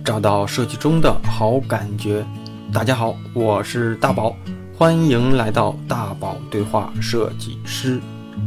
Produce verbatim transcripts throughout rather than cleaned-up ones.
找到设计中的好感觉。大家好，我是大宝，欢迎来到大宝对话设计师。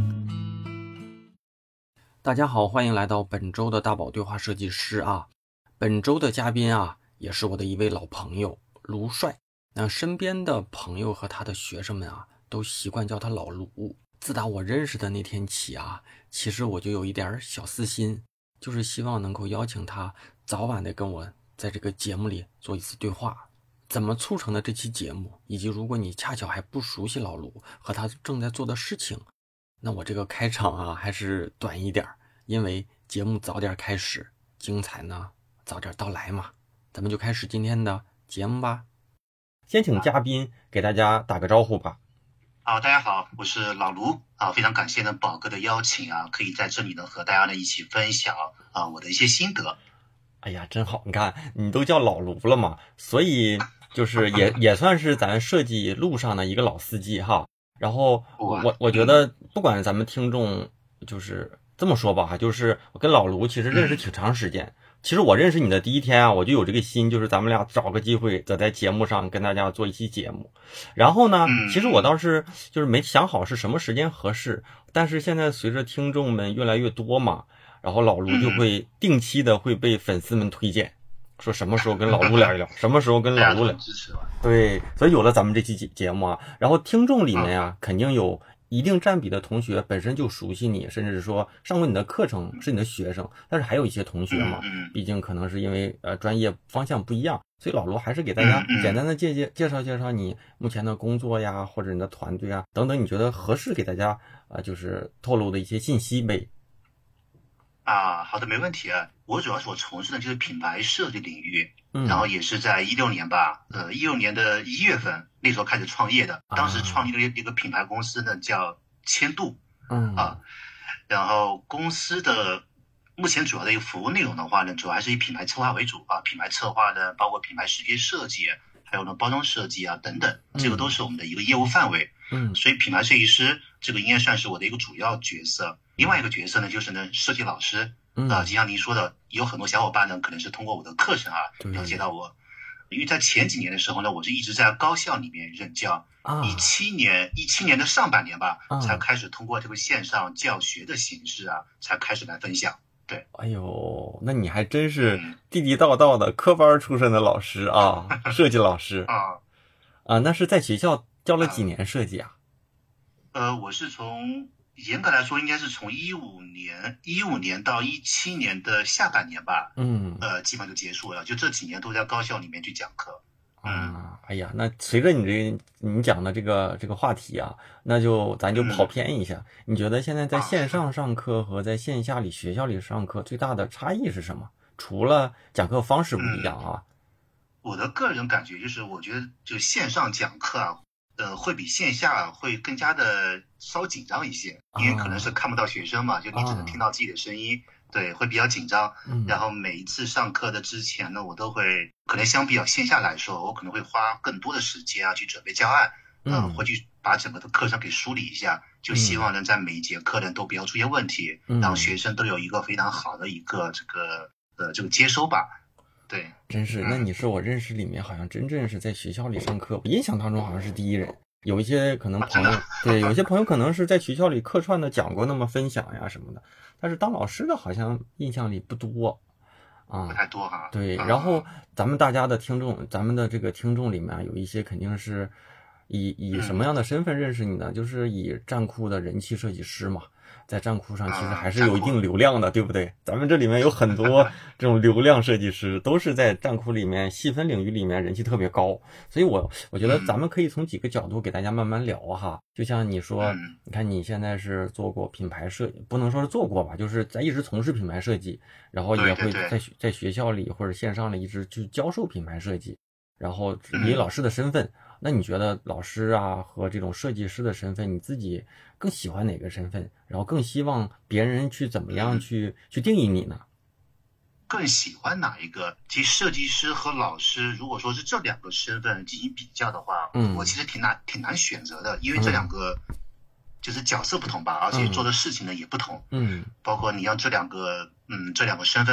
大家好，欢迎来到本周的大宝对话设计师啊。本周的嘉宾啊，也是我的一位老朋友卢帅。那身边的朋友和他的学生们啊，都习惯叫他老卢。自打我认识的那天起啊，其实我就有一点小私心，就是希望能够邀请他早晚的跟我在这个节目里做一次对话。怎么促成的这期节目，以及如果你恰巧还不熟悉老卢和他正在做的事情，那我这个开场啊还是短一点，因为节目早点开始，精彩呢早点到来嘛。咱们就开始今天的节目吧。先请嘉宾给大家打个招呼吧。 好，大家好，我是老卢啊，非常感谢呢宝哥的邀请啊，可以在这里呢和大家呢一起分享啊我的一些心得。 哎呀，真好，你看你都叫老卢了嘛，所以就是也也算是咱设计路上的一个老司机哈。然后我我觉得不管咱们听众就是这么说吧，就是我跟老卢其实认识挺长时间。其实我认识你的第一天啊，我就有这个心，就是咱们俩找个机会在在节目上跟大家做一期节目。然后呢，其实我倒是就是没想好是什么时间合适，但是现在随着听众们越来越多嘛，然后老卢就会定期的会被粉丝们推荐，说什么时候跟老卢聊一聊，什么时候跟老卢聊。对，所以有了咱们这期节节目啊，然后听众里面啊，肯定有一定占比的同学本身就熟悉你，甚至是说上过你的课程，是你的学生，但是还有一些同学嘛，毕竟可能是因为呃专业方向不一样，所以老卢还是给大家简单的介介介绍介绍你目前的工作呀，或者你的团队啊等等，你觉得合适给大家啊、呃、就是透露的一些信息呗。 啊，好的，没问题啊。我主要是我从事的就是品牌设计领域，嗯、然后也是在一六年吧，呃，一六年的一月份那时候开始创业的，当时创立了一个品牌公司呢，叫千度，嗯啊，然后公司的目前主要的一个服务内容的话呢，主要还是以品牌策划为主啊，品牌策划呢，包括品牌视觉设计，还有呢包装设计啊等等，这个都是我们的一个业务范围。嗯，所以品牌设计师这个应该算是我的一个主要角色。另外一个角色呢，就是呢设计老师。嗯啊，就像您说的，有很多小伙伴呢，可能是通过我的课程啊了解到我。因为在前几年的时候呢，我是一直在高校里面任教，一七年一七年的上半年吧，啊、才开始通过这个线上教学的形式啊，才开始来分享。对， 哎呦，那你还真是地地道道的科班出身的老师啊，设计老师啊啊，那是在学校教了几年设计啊？ 呃，我是从严格来说应该是从一五年一五年到一七年的下半年吧，嗯，呃，基本上就结束了，就这几年都在高校里面去讲课。 啊，哎呀，那随着你这你讲的这个这个话题啊，那就咱就跑偏一下。嗯、你觉得现在在线上上课和在线下里学校里上课最大的差异是什么？除了讲课方式不一样啊， 嗯、我的个人感觉就是，我觉得就线上讲课啊，呃，会比线下会更加的稍紧张一些，因为可能是看不到学生嘛，啊、就你只能听到自己的声音。啊对，会比较紧张，嗯，然后每一次上课的之前呢，我都会可能相比较线下来说，我可能会花更多的时间啊去准备教案，嗯、呃，会去把整个的课程给梳理一下，就希望能在每一节课呢都不要出现问题，嗯、让学生都有一个非常好的一个这个呃这个接收吧。对， 真是，那你是我认识里面好像真正是在学校里上课，我印象当中好像是第一人。有一些可能朋友、啊、对，有些朋友可能是在学校里客串的讲过那么分享呀什么的，但是当老师的好像印象里不多啊， 不太多哈。 对，然后咱们大家的听众，咱们的这个听众里面有一些肯定是以以什么样的身份认识你呢？嗯、就是以站酷的人气设计师嘛。在站酷上其实还是有一定流量的，对不对？咱们这里面有很多这种流量设计师，都是在站酷里面细分领域里面人气特别高，所以我我觉得咱们可以从几个角度给大家慢慢聊哈。就像你说，你看你现在是做过品牌设计，不能说是做过吧，就是在一直从事品牌设计，然后也会在在学校里或者线上里一直去教授品牌设计，然后以老师的身份。那你觉得老师啊和这种设计师的身份，你自己更喜欢哪个身份？然后更希望别人去怎么样去、嗯、去定义你呢？ 更喜欢哪一个？其实设计师和老师，如果说是这两个身份进行比较的话，嗯，我其实挺难挺难选择的，因为这两个就是角色不同吧，嗯、而且做的事情呢也不同，嗯，包括你让这两个嗯这两个身份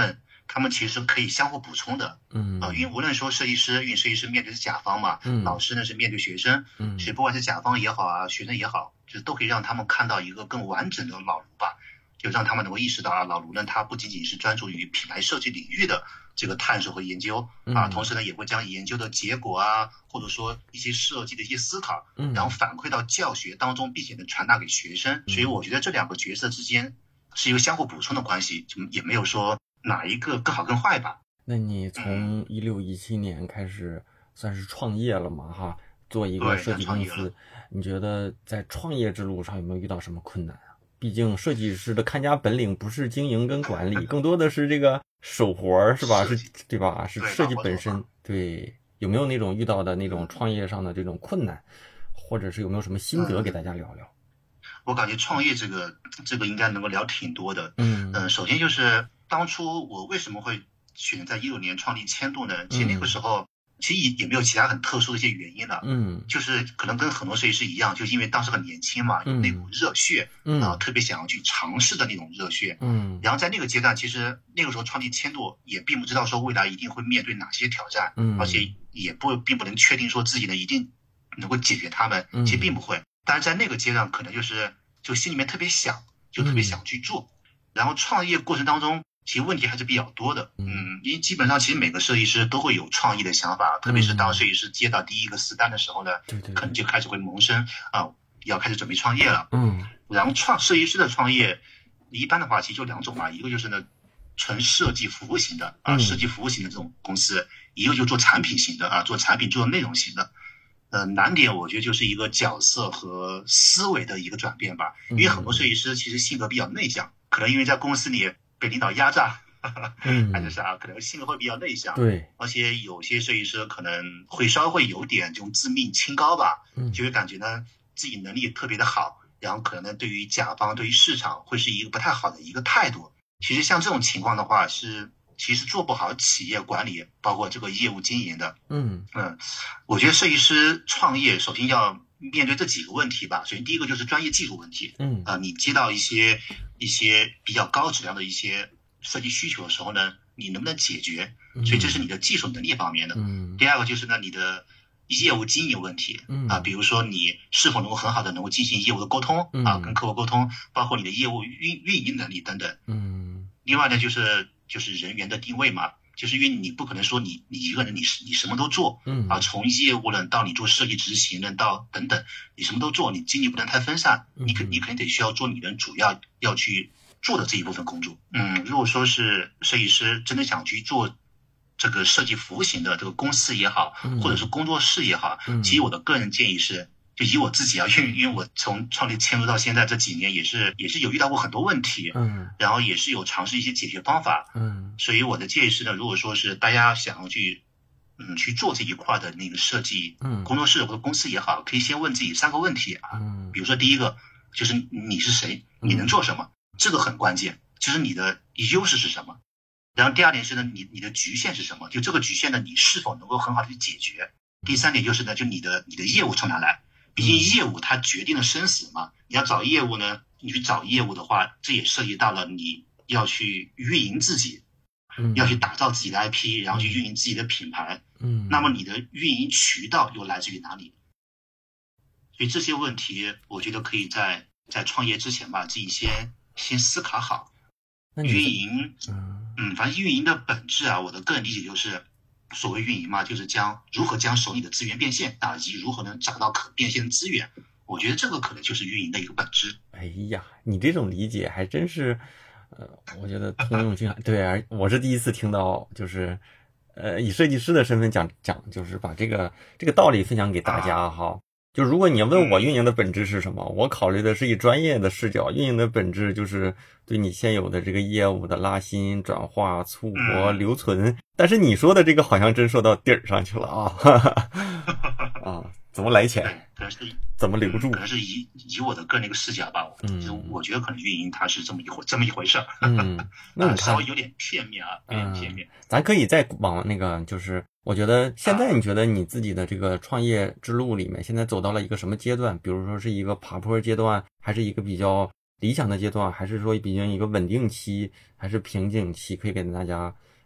他们其实可以相互补充的。 嗯啊、呃，因为无论说设计师，因为设计师面对的是甲方嘛， 嗯， 老师呢是面对学生， 嗯， 所以不管是甲方也好啊，学生也好，就都可以让他们看到一个更完整的老卢吧，就让他们能够意识到啊，老卢呢他不仅仅是专注于品牌设计领域的这个探索和研究啊，同时呢也会将研究的结果啊，或者说一些设计的一些思考， 嗯， 然后反馈到教学当中，并且能传达给学生。所以我觉得这两个角色之间是一个相互补充的关系，就也没有说哪一个更好更坏吧。 那你从一六一七年开始算是创业了嘛？哈，做一个设计公司，你觉得在创业之路上有没有遇到什么困难啊？毕竟设计师的看家本领不是经营跟管理，更多的是这个手活是吧？是，对吧？是设计本身。对，有没有那种遇到的那种创业上的这种困难，或者是有没有什么心得给大家聊聊？ 我感觉创业这个这个应该能够聊挺多的。 嗯嗯、呃，首先就是当初我为什么会选择在一六年创立千度呢？其实那个时候。嗯其实也也没有其他很特殊的一些原因了， 嗯， 就是可能跟很多设计师一样，就因为当时很年轻嘛，有那股热血， 嗯啊，特别想要去尝试的那种热血， 嗯， 然后在那个阶段，其实那个时候创立千度也并不知道说未来一定会面对哪些挑战， 嗯， 而且也不并不能确定说自己呢一定能够解决他们，其实并不会，但是在那个阶段可能就是就心里面特别想，就特别想去做，然后创业过程当中。其实问题还是比较多的，嗯，因为基本上其实每个设计师都会有创意的想法，特别是当设计师接到第一个私单的时候呢， 对对， 可能就开始会萌生啊，要开始准备创业了， 嗯， 然后创设计师的创业，一般的话其实就两种嘛，一个就是呢纯设计服务型的啊，设计服务型的这种公司，一个就做产品型的啊，做产品做内容型的，呃，难点我觉得就是一个角色和思维的一个转变吧，因为很多设计师其实性格比较内向，可能因为在公司里。被领导压榨， 嗯， 还是啥，可能性格会比较内向， 对， 而且有些设计师可能会稍微有点这种自命清高吧， 嗯， 就会感觉呢自己能力特别的好，然后可能对于甲方对于市场会是一个不太好的一个态度。其实像这种情况的话，是其实做不好企业管理，包括这个业务经营的。 嗯嗯，我觉得设计师创业首先要面对这几个问题吧。首先第一个就是专业技术问题， 嗯啊、呃，你接到一些一些比较高质量的一些设计需求的时候呢，你能不能解决？所以这是你的技术能力方面的。 嗯， 第二个就是呢，你的业务经营问题， 嗯啊，比如说你是否能够很好的能够进行业务的沟通， 嗯、 啊，跟客户沟通，包括你的业务运运营能力等等。 嗯， 另外呢，就是就是人员的定位嘛。就是因为你不可能说你你一个人你你什么都做， 嗯啊，从业务呢到你做设计执行呢到等等，你什么都做，你精力不能太分散，你肯你肯定得需要做你人主要要去做的这一部分工作。嗯，如果说是设计师真的想去做这个设计服务型的这个公司也好，或者是工作室也好，其实我的个人建议是。就以我自己啊，因为因为我从创立千度到现在这几年，也是也是有遇到过很多问题， 嗯， 然后也是有尝试一些解决方法， 嗯， 所以我的建议是呢，如果说是大家想要去，嗯，去做这一块的那个设计， 嗯， 工作室或者公司也好，可以先问自己三个问题啊， 嗯， 比如说第一个就是你是谁，你能做什么，这个很关键，就是你的优势是什么，然后第二点是呢，你你的局限是什么，就这个局限呢，你是否能够很好的去解决，第三点就是呢，就你的你的业务从哪来。毕竟业务它决定了生死嘛，你要找业务呢，你去找业务的话，这也涉及到了你要去运营自己， 嗯， 要去打造自己的 I P， 然后去运营自己的品牌， 嗯， 那么你的运营渠道又来自于哪里？所以这些问题，我觉得可以在在创业之前吧，自己先先思考好。运营， 嗯嗯，反正运营的本质啊，我的个人理解就是。所谓运营嘛，就是将如何将手里的资源变现啊，以及如何能找到可变现的资源。我觉得这个可能就是运营的一个本质。 哎呀，你这种理解还真是，呃，我觉得通用性对啊，我是第一次听到，就是呃，以设计师的身份讲讲，就是把这个这个道理分享给大家哈。啊就如果你问我运营的本质是什么，我考虑的是以专业的视角，运营的本质就是对你现有的这个业务的拉新、转化、促活、留存。但是你说的这个好像真说到底儿上去了啊！啊，怎么来钱？ 可能是怎么留住？ 可能是以以我的个人一个视角吧， 嗯， 就我觉得可能运营它是这么一回这么一回事儿。 嗯，那你稍微有点片面啊，有点片面。 嗯、咱可以再往那个就是。我觉得现在你觉得你自己的这个创业之路里面，现在走到了一个什么阶段？比如说是一个爬坡阶段，还是一个比较理想的阶段，还是说比较一个稳定期，还是瓶颈期？可以给大家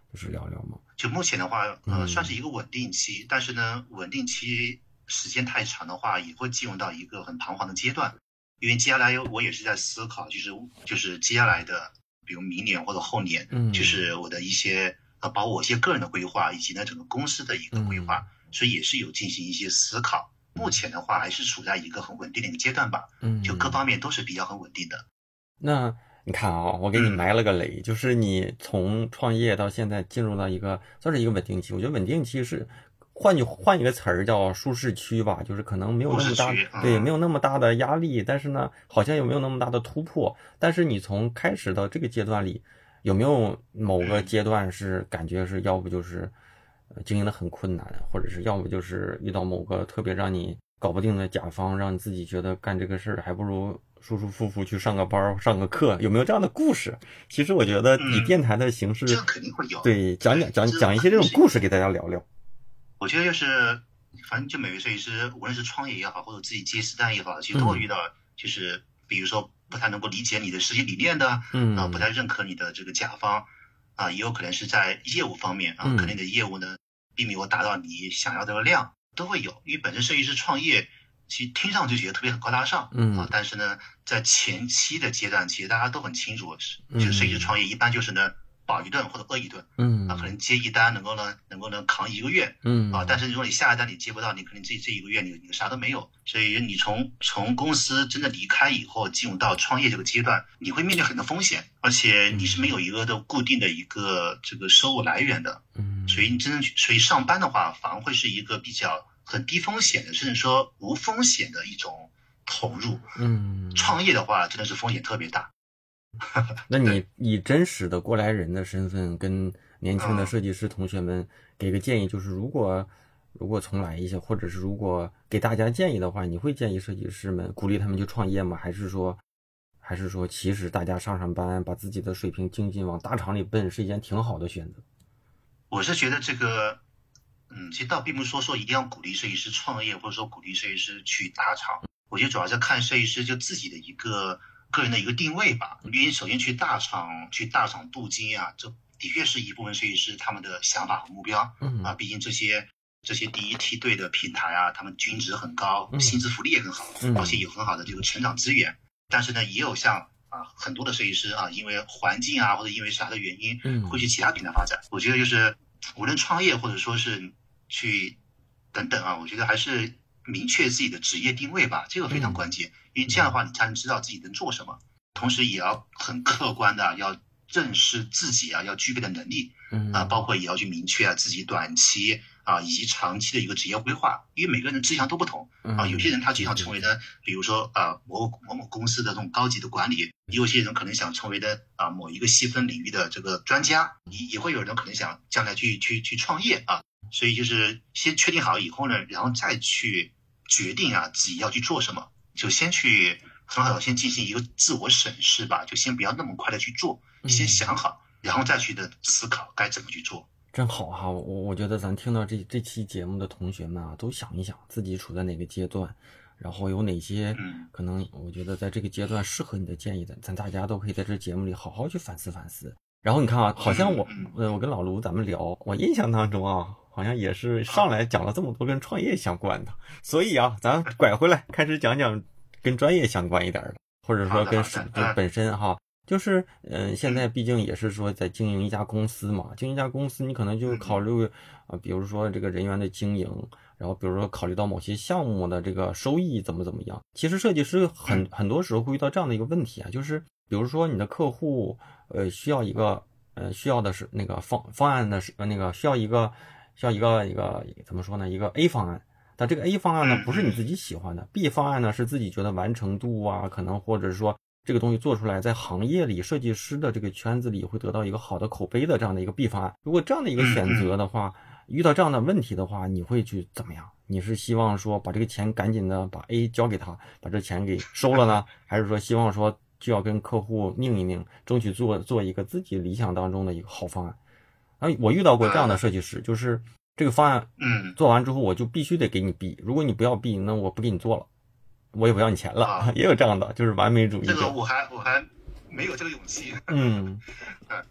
就是聊聊吗？ 就目前的话，呃，算是一个稳定期，嗯、但是呢，稳定期时间太长的话，也会进入到一个很彷徨的阶段。因为接下来我也是在思考，就是就是接下来的，比如明年或者后年， 嗯， 就是我的一些呃，包括我一些个人的规划，以及呢整个公司的一个规划， 嗯、 所以也是有进行一些思考。目前的话，还是处在一个很稳定的一个阶段吧， 嗯， 就各方面都是比较很稳定的。 那你看啊，我给你埋了个雷，嗯、就是你从创业到现在进入到一个算是一个稳定期，我觉得稳定期是。换句换一个词儿叫舒适区吧，就是可能没有那么大， 嗯、 对，没有那么大的压力，但是呢，好像又没有那么大的突破。但是你从开始到这个阶段里，有没有某个阶段是感觉是要不就是经营的很困难，或者是要不就是遇到某个特别让你搞不定的甲方，让你自己觉得干这个事儿还不如舒舒服服去上个班上个课，有没有这样的故事？其实我觉得以电台的形式， 嗯、这肯定会有， 对，讲讲讲讲一些这种故事给大家聊聊。 我觉得就是，反正就每个设计师，无论是创业也好，或者自己接私单也好，其实都会遇到，就是比如说不太能够理解你的设计理念的， 嗯， 啊，不太认可你的这个甲方，啊，也有可能是在业务方面啊，可能你的业务呢并没有达到你想要的量，都会有。因为本身设计师创业，其实听上去觉得特别很高大上， 嗯， 啊，但是呢，在前期的阶段，其实大家都很清楚，就是设计师创业一般就是呢。饱一顿或者饿一顿， 嗯啊，可能接一单能够呢，能够呢扛一个月， 嗯啊，但是如果你下一单你接不到，你可能这这一个月你你啥都没有，所以你从从公司真的离开以后，进入到创业这个阶段，你会面对很多风险，而且你是没有一个的固定的一个这个收入来源的， 嗯， 所以你真正所以上班的话，反而会是一个比较很低风险的，甚至说无风险的一种投入， 嗯， 创业的话真的是风险特别大。 那你以真实的过来人的身份跟年轻的设计师同学们给个建议，就是如果如果重来一下，或者是如果给大家建议的话，你会建议设计师们鼓励他们去创业吗？还是说还是说其实大家上上班把自己的水平精进往大厂里奔是一件挺好的选择？ 我是觉得这个嗯，其实倒并不是说说一定要鼓励设计师创业，或者说鼓励设计师去大厂，我觉得主要是看设计师就自己的一个个人的一个定位吧。因为首先去大厂去大厂镀金啊，这的确是一部分设计师他们的想法和目标， 嗯啊，毕竟这些这些第一梯队的平台啊，他们均值很高，薪资福利也很好， 嗯、 而且有很好的这个成长资源。但是呢，也有像啊很多的设计师啊，因为环境啊或者因为啥的原因， 嗯， 会去其他平台发展。我觉得就是无论创业或者说是去等等啊，我觉得还是明确自己的职业定位吧，这个非常关键。嗯、因为这样的话，你才能知道自己能做什么，同时也要很客观的要正视自己啊要具备的能力， 嗯啊，包括也要去明确啊自己短期啊以及长期的一个职业规划，因为每个人的志向都不同啊，有些人他就想成为的，比如说啊某某某公司的这种高级的管理，也有些人可能想成为的啊某一个细分领域的这个专家，也也会有人可能想将来去去去创业啊，所以就是先确定好以后呢，然后再去决定啊自己要去做什么，就先去很好先进行一个自我审视吧，就先不要那么快的去做，先想好，然后再去的思考该怎么去做。 真好哈，我我觉得咱听到这这期节目的同学们啊，都想一想自己处在哪个阶段，然后有哪些可能我觉得在这个阶段适合你的建议的，咱大家都可以在这节目里好好去反思反思。然后你看啊，好像我呃我跟老卢咱们聊，我印象当中啊，好像也是上来讲了这么多跟创业相关的，所以啊，咱拐回来开始讲讲跟专业相关一点的，或者说跟就本身哈。就是嗯、呃，现在毕竟也是说在经营一家公司嘛，经营一家公司你可能就考虑啊、呃，比如说这个人员的经营，然后比如说考虑到某些项目的这个收益怎么怎么样。其实设计师很很多时候会遇到这样的一个问题啊，就是比如说你的客户呃需要一个呃需要的是那个方方案的是那个需要一个需要一个一个怎么说呢，一个 A 方案。但这个 A 方案呢不是你自己喜欢的， B 方案呢是自己觉得完成度啊，可能或者是说这个东西做出来在行业里设计师的这个圈子里会得到一个好的口碑的这样的一个 B 方案。如果这样的一个选择的话，遇到这样的问题的话，你会去怎么样？你是希望说把这个钱赶紧的把 A 交给他，把这钱给收了呢，还是说希望说就要跟客户拧一拧，争取做做一个自己理想当中的一个好方案？啊，我遇到过这样的设计师，就是这个方案嗯做完之后我就必须得给你 B， 如果你不要 B， 那我不给你做了，我也不要你钱了，啊、也有这样的，就是完美主义者。 这个我还我还没有这个勇气。 嗯，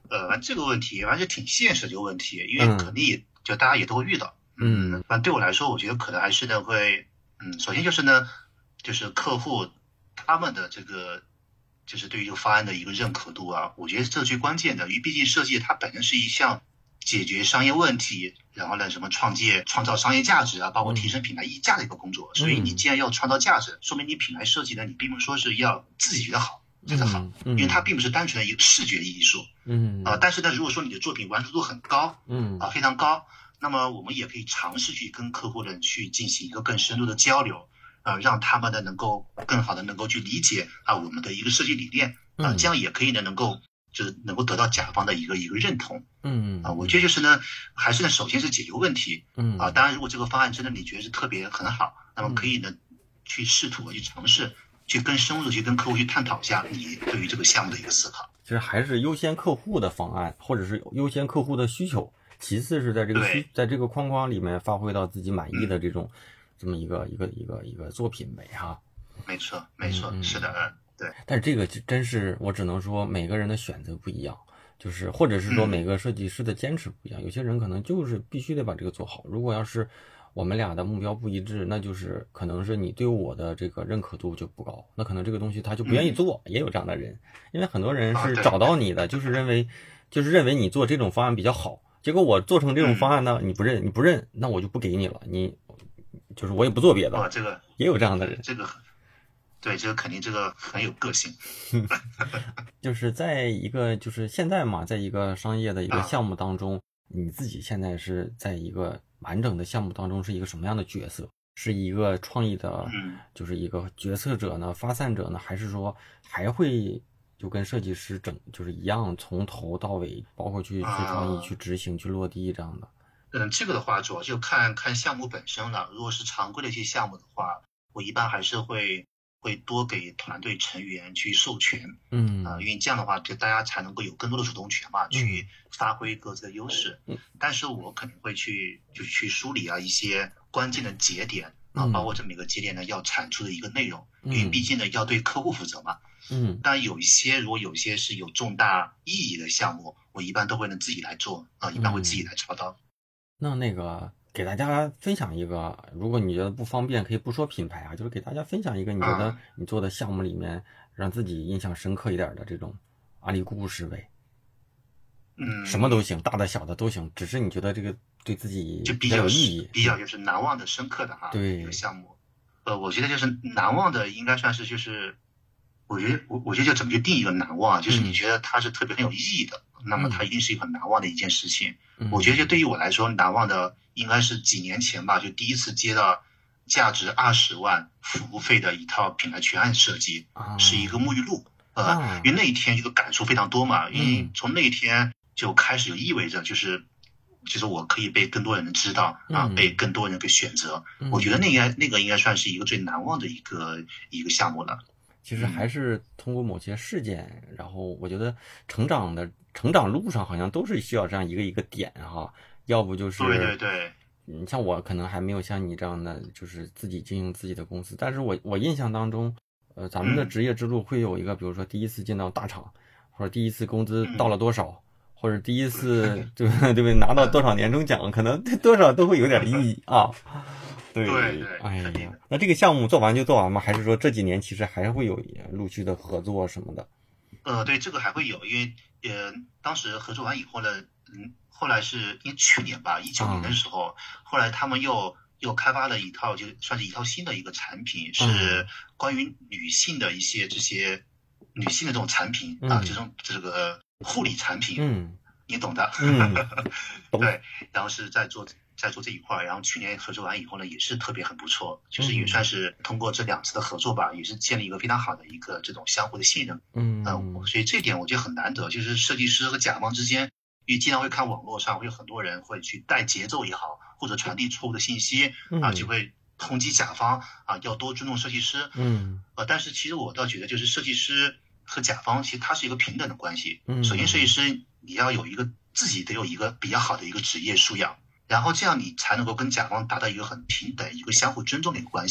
呃，这个问题还是挺现实的一个问题，因为肯定也、嗯、就大家也都会遇到。嗯，反正对我来说，我觉得可能还是呢会，嗯，首先就是呢，就是客户他们的这个，就是对于这个方案的一个认可度啊，我觉得这是最关键的，因为毕竟设计它本身是一项解决商业问题，然后呢什么创建创造商业价值啊，包括提升品牌溢价的一个工作。嗯、所以你既然要创造价值，说明你品牌设计呢，你并不是说是要自己觉得好才是好，嗯嗯、因为它并不是单纯的一个视觉艺术。嗯啊、呃，但是呢，如果说你的作品完成度很高，嗯啊、呃、非常高。那么我们也可以尝试去跟客户人去进行一个更深入的交流，呃，让他们呢能够更好的能够去理解啊我们的一个设计理念啊、呃，这样也可以呢能够就是能够得到甲方的一个一个认同。嗯啊，我觉得就是呢，还是呢首先是解决问题。嗯啊，当然如果这个方案真的你觉得是特别很好，那么可以呢去试图去尝试去更深入的去跟客户去探讨一下你对于这个项目的一个思考。 其实还是优先客户的方案，或者是优先客户的需求。其次是在这个需在这个框框里面发挥到自己满意的这种、嗯、这么一个一个一个一个作品呗哈。 没错没错、嗯、是的嗯对。 但是这个真是我只能说每个人的选择不一样，就是或者是说每个设计师的坚持不一样、嗯、有些人可能就是必须得把这个做好，如果要是我们俩的目标不一致，那就是可能是你对我的这个认可度就不高，那可能这个东西他就不愿意做、嗯、也有这样的人。因为很多人是找到你的、啊、就是认为就是认为你做这种方案比较好，结果我做成这种方案呢、嗯、你不认你不认那我就不给你了，你就是我也不做别的。 啊，这个也有这样的人， 这个对，这个肯定这个很有个性。 就是在一个就是现在嘛，在一个商业的一个项目当中、啊、你自己现在是在一个完整的项目当中是一个什么样的角色？是一个创意的、嗯、就是一个决策者呢，发散者呢，还是说还会就跟设计师整就是一样从头到尾包括去去创意、啊、去执行去落地这样的？ 嗯，这个的话主要就看看项目本身了。如果是常规的一些项目的话，我一般还是会会多给团队成员去授权，嗯啊、呃，因为这样的话，就大家才能够有更多的主动权嘛，嗯、去发挥各自的优势。嗯，但是我可能会去就去梳理啊一些关键的节点啊，包括这每个节点呢要产出的一个内容，嗯、因为毕竟呢要对客户负责嘛。嗯，但有一些如果有一些是有重大意义的项目，我一般都会呢自己来做啊，一般会自己来操刀。 嗯、那那个。给大家分享一个，如果你觉得不方便可以不说品牌啊，就是给大家分享一个你觉得你做的项目里面让自己印象深刻一点的这种案例故事呗。 嗯， 什么都行，大的小的都行，只是你觉得这个对自己比较有意义， 比较就是难忘的深刻的哈， 对， 一个项目。呃，我觉得就是难忘的应该算是就是我觉得我我觉得就怎么去定一个难忘，就是你觉得它是特别很有意义的、嗯、那么它一定是一个很难忘的一件事情、嗯、我觉得就对于我来说难忘的应该是几年前吧，就第一次接到价值二十万服务费的一套品牌全案设计、啊、是一个沐浴露呃、啊，因为那一天这个感触非常多嘛，因为从那一天就开始就意味着就是其实我可以被更多人知道啊，被更多人给选择、嗯、我觉得那个那个应该算是一个最难忘的一个一个项目了。 其实还是通过某些事件、嗯、然后我觉得成长的成长路上好像都是需要这样一个一个点哈，要不就是对对对， 嗯，像我可能还没有像你这样的就是自己经营自己的公司，但是我我印象当中呃，咱们的职业之路会有一个、嗯、比如说第一次进到大厂，或者第一次工资到了多少、嗯、或者第一次对对不对拿到多少年终奖，可能多少都会有点意义啊。对对对， 哎呀，那这个项目做完就做完吗？还是说这几年其实还会有陆续的合作什么的？ 呃，对，这个还会有，因为呃，当时合作完以后呢，嗯，后来是因为去年吧，一九年的时候、嗯，后来他们又又开发了一套，就算是一套新的一个产品，是关于女性的一些这些女性的这种产品、嗯、啊，这种这个护理产品，嗯，你懂的， 嗯， 对，然后是在做。在做这一块，然后去年合作完以后呢，也是特别很不错，就是也算是通过这两次的合作吧，也是建立一个非常好的一个这种相互的信任。嗯，呃、所以这一点我觉得很难得，就是设计师和甲方之间，因为经常会看网络上会有很多人会去带节奏也好，或者传递错误的信息啊，就会抨击甲方啊，要多尊重设计师。嗯，呃，但是其实我倒觉得，就是设计师和甲方其实它是一个平等的关系。嗯，首先设计师你要有一个自己得有一个比较好的一个职业素养。然后这样你才能够跟甲方达到一个很平等、一个相互尊重的一个关系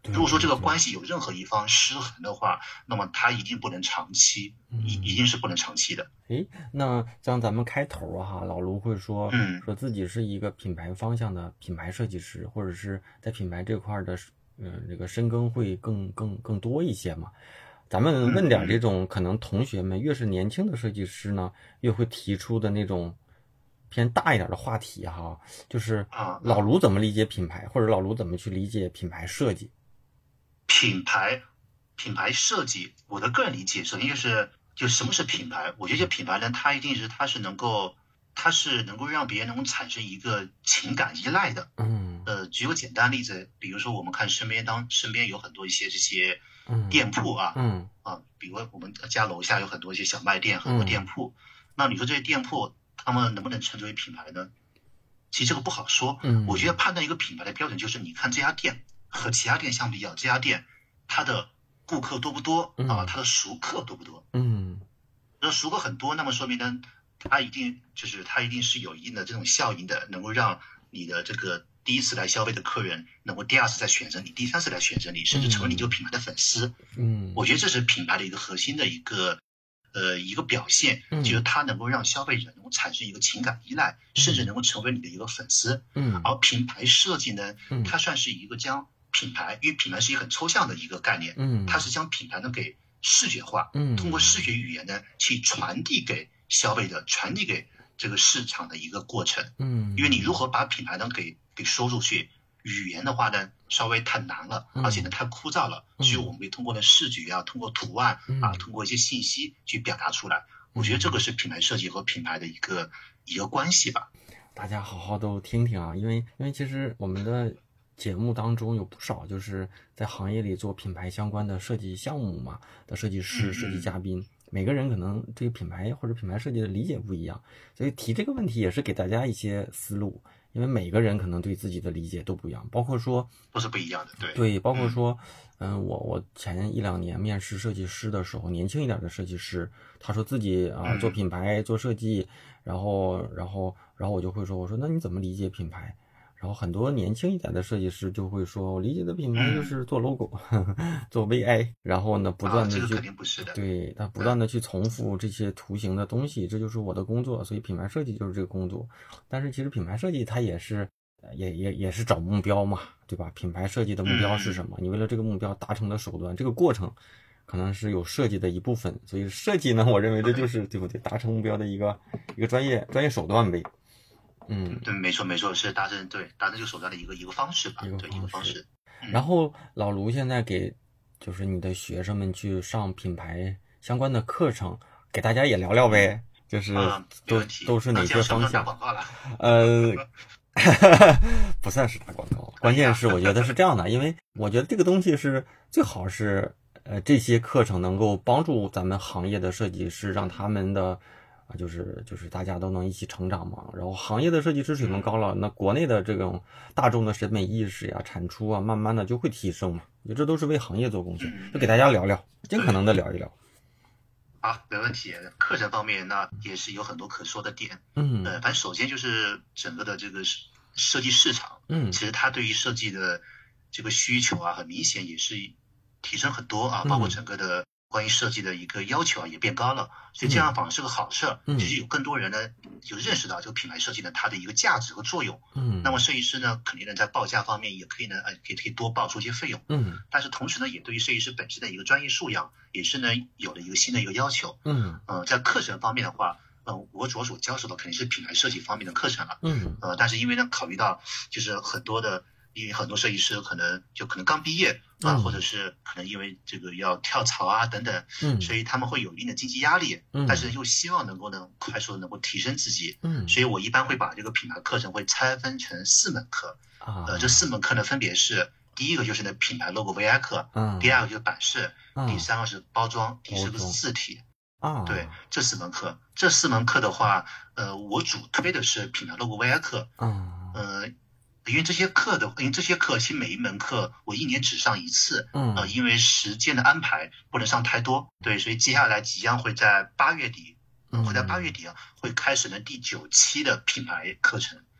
如果说这个关系有任何一方失衡的话，那么它一定不能长期，一、嗯、一定是不能长期的。 诶，那像咱们开头啊，老卢会说， 嗯， 说自己是一个品牌方向的品牌设计师，或者是在品牌这块的，嗯、呃，这个深耕会更更更多一些嘛。咱们问点这种可能同学们越是年轻的设计师呢，越会提出的那种偏大一点的话题哈，就是老卢怎么理解品牌，或者老卢怎么去理解品牌设计？ 品牌品牌设计，我的个人理解，首先就是就什么是品牌？我觉得这品牌呢，它一定是它是能够它是能够让别人能够产生一个情感依赖的。 嗯， 呃，举个简单例子，比如说我们看身边当身边有很多一些这些店铺啊， 嗯啊，比如我们家楼下有很多一些小卖店，很多店铺。嗯、那你说这些店铺，他们能不能称之为品牌呢？其实这个不好说。 嗯， 我觉得判断一个品牌的标准就是你看这家店和其他店相比较，这家店它的顾客多不多啊？它的熟客多不多？ 嗯， 那熟客很多，那么说明呢，它一定就是它一定是有一定的这种效应的，能够让你的这个第一次来消费的客人能够第二次再选择你，第三次来选择你，甚至成为你这个品牌的粉丝。 嗯， 我觉得这是品牌的一个核心的一个呃一个表现，就是它能够让消费者能够产生一个情感依赖，甚至能够成为你的一个粉丝。 嗯， 而品牌设计呢，它算是一个将品牌，因为品牌是一个很抽象的一个概念， 嗯， 它是将品牌呢给视觉化， 嗯， 通过视觉语言呢去传递给消费者，传递给这个市场的一个过程。 嗯， 因为你如何把品牌呢给给说出去，语言的话呢稍微太难了，而且呢太枯燥了，所以我们可以通过呢视觉啊，通过图案啊，通过一些信息去表达出来。我觉得这个是品牌设计和品牌的一个一个关系吧。 大家好好都听听啊，因为因为其实我们的节目当中有不少就是在行业里做品牌相关的设计项目嘛的设计师、设计嘉宾，每个人可能对品牌或者品牌设计的理解不一样，所以提这个问题也是给大家一些思路，因为每个人可能对自己的理解都不一样，包括说都是不一样的，对对，包括说，嗯，我我前一两年面试设计师的时候，年轻一点的设计师，他说自己啊、呃、做品牌做设计，然后然后然后我就会说，我说那你怎么理解品牌？然后很多年轻一点的设计师就会说，我理解的品牌就是做 logo，、嗯、做 V I， 然后呢不断的去、 啊这个肯定不是的， 对，他不断的去重复这些图形的东西，这就是我的工作，所以品牌设计就是这个工作。但是其实品牌设计它也是也也也是找目标嘛，对吧？品牌设计的目标是什么？你为了这个目标达成的手段，这个过程可能是有设计的一部分，所以设计呢，我认为这就是对不对？达成目标的一个一个专业专业手段呗。嗯， 对，没错没错，是达成对达成这个手段的一个一个方式吧， 一个对一个方式。 嗯、然后老卢现在给就是你的学生们去上品牌相关的课程，给大家也聊聊呗，就是都、嗯、都是哪些方向？ 打广告了？ 呃，不算是打广告，关键是我觉得是这样的，因为我觉得这个东西是最好是呃这些课程能够帮助咱们行业的设计师，让他们的。啊，就是就是大家都能一起成长嘛，然后行业的设计师水平高了，那国内的这种大众的审美意识呀、产出啊，慢慢的就会提升嘛，我觉得这都是为行业做贡献，就给大家聊聊，尽可能的聊一聊。 好，没问题。课程方面呢，也是有很多可说的点。 嗯， 呃，反正首先就是整个的这个设计市场， 嗯， 其实它对于设计的这个需求啊，很明显也是提升很多啊，包括整个的。关于设计的一个要求啊也变高了，所以这样反而是个好事儿。 嗯， 其实有更多人呢就认识到这个品牌设计呢它的一个价值和作用。 嗯， 那么设计师呢肯定呢在报价方面也可以呢呃可以可以多报出一些费用。 嗯， 但是同时呢也对于设计师本身的一个专业素养也是呢有了一个新的一个要求。 嗯， 呃在课程方面的话，呃我主要所教授的肯定是品牌设计方面的课程了。 嗯， 呃但是因为呢考虑到就是很多的。因为很多设计师可能就可能刚毕业啊、嗯，或者是可能因为这个要跳槽啊等等， 嗯， 所以他们会有一定的经济压力， 嗯， 但是又希望能够呢快速的能够提升自己， 嗯， 所以我一般会把这个品牌课程会拆分成四门课， 啊， 呃，这四门课呢分别是第一个就是呢品牌 logo V I 课， 嗯， 第二个就是版式， 嗯， 第三个是包装，第四个是字体， 啊， 对，这四门课，这四门课的话，呃，我主推的是品牌 logo V I 课， 嗯， 呃。因为这些课的，因为这些课其实每一门课我一年只上一次， 嗯， 呃，因为时间的安排不能上太多，对，所以接下来即将会在八月底，嗯，会在八月底啊会开始呢第九期的品牌课程，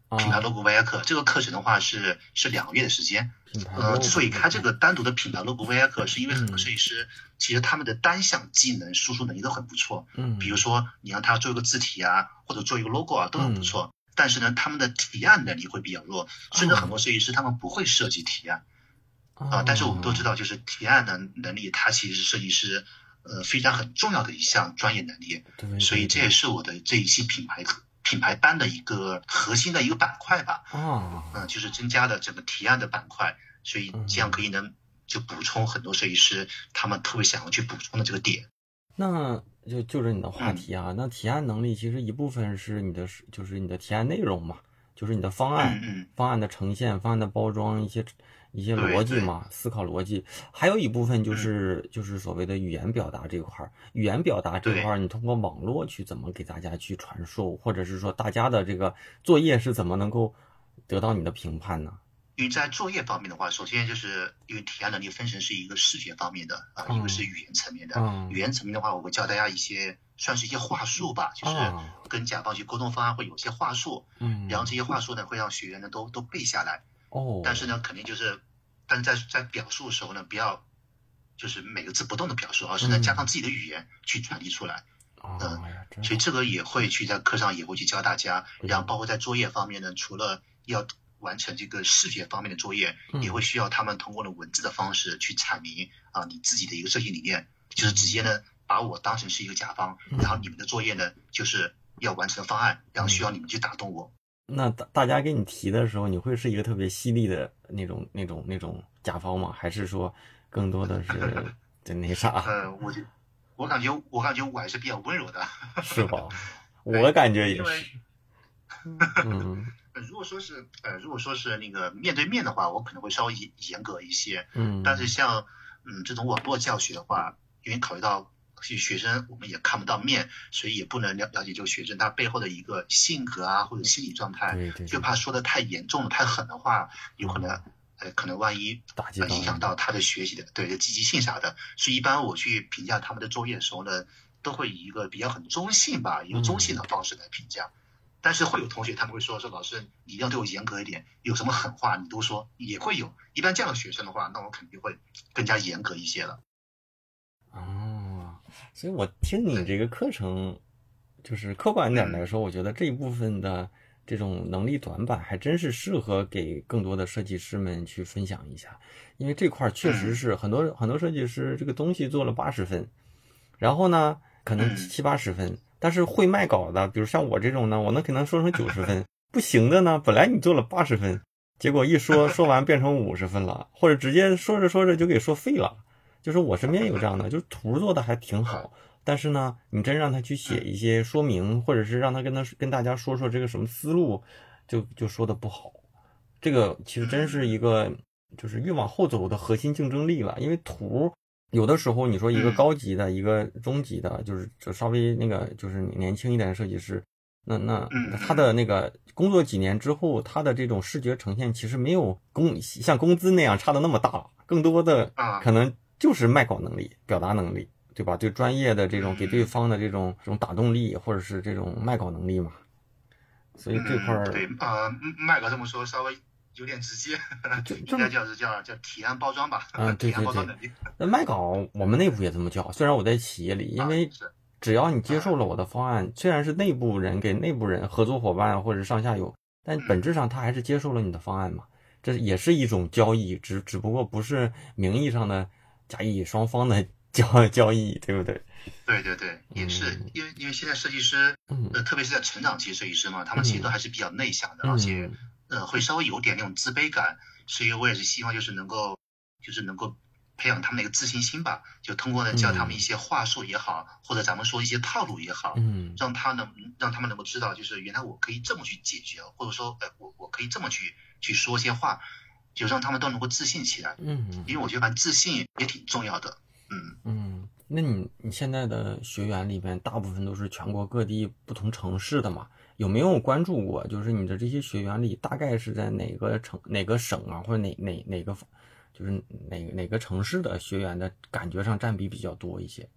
品牌 logo 微课，这个课程的话是是两个月的时间。呃，之所以开这个单独的品牌 logo 微课，是因为很多设计师、嗯、其实他们的单项技能输出能力都很不错。嗯，比如说你让他做一个字体啊，或者做一个 logo 啊，都很不错。嗯、但是呢，他们的提案能力会比较弱，甚至很多设计师他们不会设计提案。啊、哦呃，但是我们都知道，就是提案的能力，它其实是设计师呃非常很重要的一项专业能力。对对对，所以这也是我的这一期品牌课。品牌班的一个核心的一个板块吧， 哦， 嗯、呃，就是增加了整个提案的板块，所以这样可以能就补充很多设计师他们特别想要去补充的这个点。 那就就着你的话题啊，嗯、那提案能力其实一部分是你的，就是你的提案内容嘛，就是你的方案， 嗯嗯方案的呈现、方案的包装，一些一些逻辑嘛，思考逻辑。还有一部分就是、嗯、就是所谓的语言表达这块，语言表达这块，你通过网络去怎么给大家去传授，或者是说大家的这个作业是怎么能够得到你的评判呢？ 因为在作业方面的话，首先就是因为提案能力分成是一个视觉方面的啊、呃嗯，一个是语言层面的。嗯、语言层面的话，我会教大家一些算是一些话术吧，就是跟甲方去沟通方案会有一些话术，嗯，然后这些话术呢会让学员呢都都背下来。哦，但是呢，肯定就是，但是在在表述的时候呢，不要就是每个字不动的表述，而是呢、嗯、加上自己的语言去传递出来。嗯、呃哎，所以这个也会去在课上也会去教大家，然后包括在作业方面呢，除了要完成这个视觉方面的作业，嗯、也会需要他们通过了文字的方式去阐明啊你自己的一个设计理念，就是直接呢把我当成是一个甲方，嗯、然后你们的作业呢就是要完成方案，然后需要你们去打动我。 那大大家给你提的时候，你会是一个特别犀利的那种、那种、那种甲方吗？还是说更多的是就那啥？ 呃，我就我感觉我感觉我还是比较温柔的， 是吧？我感觉也是。 嗯，如果说是呃，如果说是那个面对面的话，我可能会稍微严格一些。嗯，但是像嗯这种网络教学的话，因为考虑到学生我们也看不到面，所以也不能了了解这个学生他背后的一个性格啊或者心理状态， 对对对， 就怕说的太严重了太狠的话，有可能、嗯、呃可能万一打击、 呃、影响到他的学习的对的积极性啥的，所以一般我去评价他们的作业的时候呢，都会以一个比较很中性吧，一个中性的方式来评价。嗯，但是会有同学他们会说说老师你一定要对我严格一点，有什么狠话你都说，也会有。一般这样的学生的话，那我肯定会更加严格一些了。 哦，所以我听你这个课程，就是客观点来说，我觉得这一部分的这种能力短板还真是适合给更多的设计师们去分享一下，因为这块确实是很多很多设计师这个东西做了八十分，然后呢可能七八十分。但是会卖稿的，比如像我这种呢，我能可能说成九十分，不行的呢，本来你做了八十分，结果一说说完变成五十分了，或者直接说着说着就给说废了。就是我身边有这样的，就是图做的还挺好，但是呢，你真让他去写一些说明，或者是让他跟他跟大家说说这个什么思路，就就说的不好。这个其实真是一个就是越往后走的核心竞争力了，因为图。有的时候你说一个高级的、嗯、一个中级的，就是就稍微那个就是年轻一点的设计师，那那他的那个工作几年之后，他的这种视觉呈现其实没有工像工资那样差的那么大，更多的可能就是卖稿能力、表达能力，对吧？对专业的这种给对方的这种这种打动力，或者是这种卖稿能力嘛。所以这块儿、 嗯、对呃卖稿这么说稍微。有点直接，应该叫是叫叫提案包装吧。 嗯，对对对。那卖稿我们内部也这么叫，虽然我在企业里，因为只要你接受了我的方案，虽然是内部人给内部人、合作伙伴或者上下游，但本质上他还是接受了你的方案嘛。这也是一种交易，只只不过不是名义上的甲乙双方的交交易，对不对？ 对对对，也是，嗯、因为因为现在设计师，呃，特别是在成长期设计师嘛，他们其实都还是比较内向的，嗯、而且。呃，会稍微有点那种自卑感，所以我也是希望就是能够，就是能够培养他们那个自信心吧，就通过呢教他们一些话术也好，嗯、或者咱们说一些套路也好，嗯，让他能让他们能够知道，就是原来我可以这么去解决，或者说，呃，我我可以这么去去说些话，就让他们都能够自信起来，嗯，因为我觉得反正自信也挺重要的，嗯嗯，那你你现在的学员里面大部分都是全国各地不同城市的嘛？有没有关注过，就是你的这些学员里大概是在哪个城哪个省啊，或者哪哪哪个就是哪哪个城市的学员的感觉上占比比较多一些？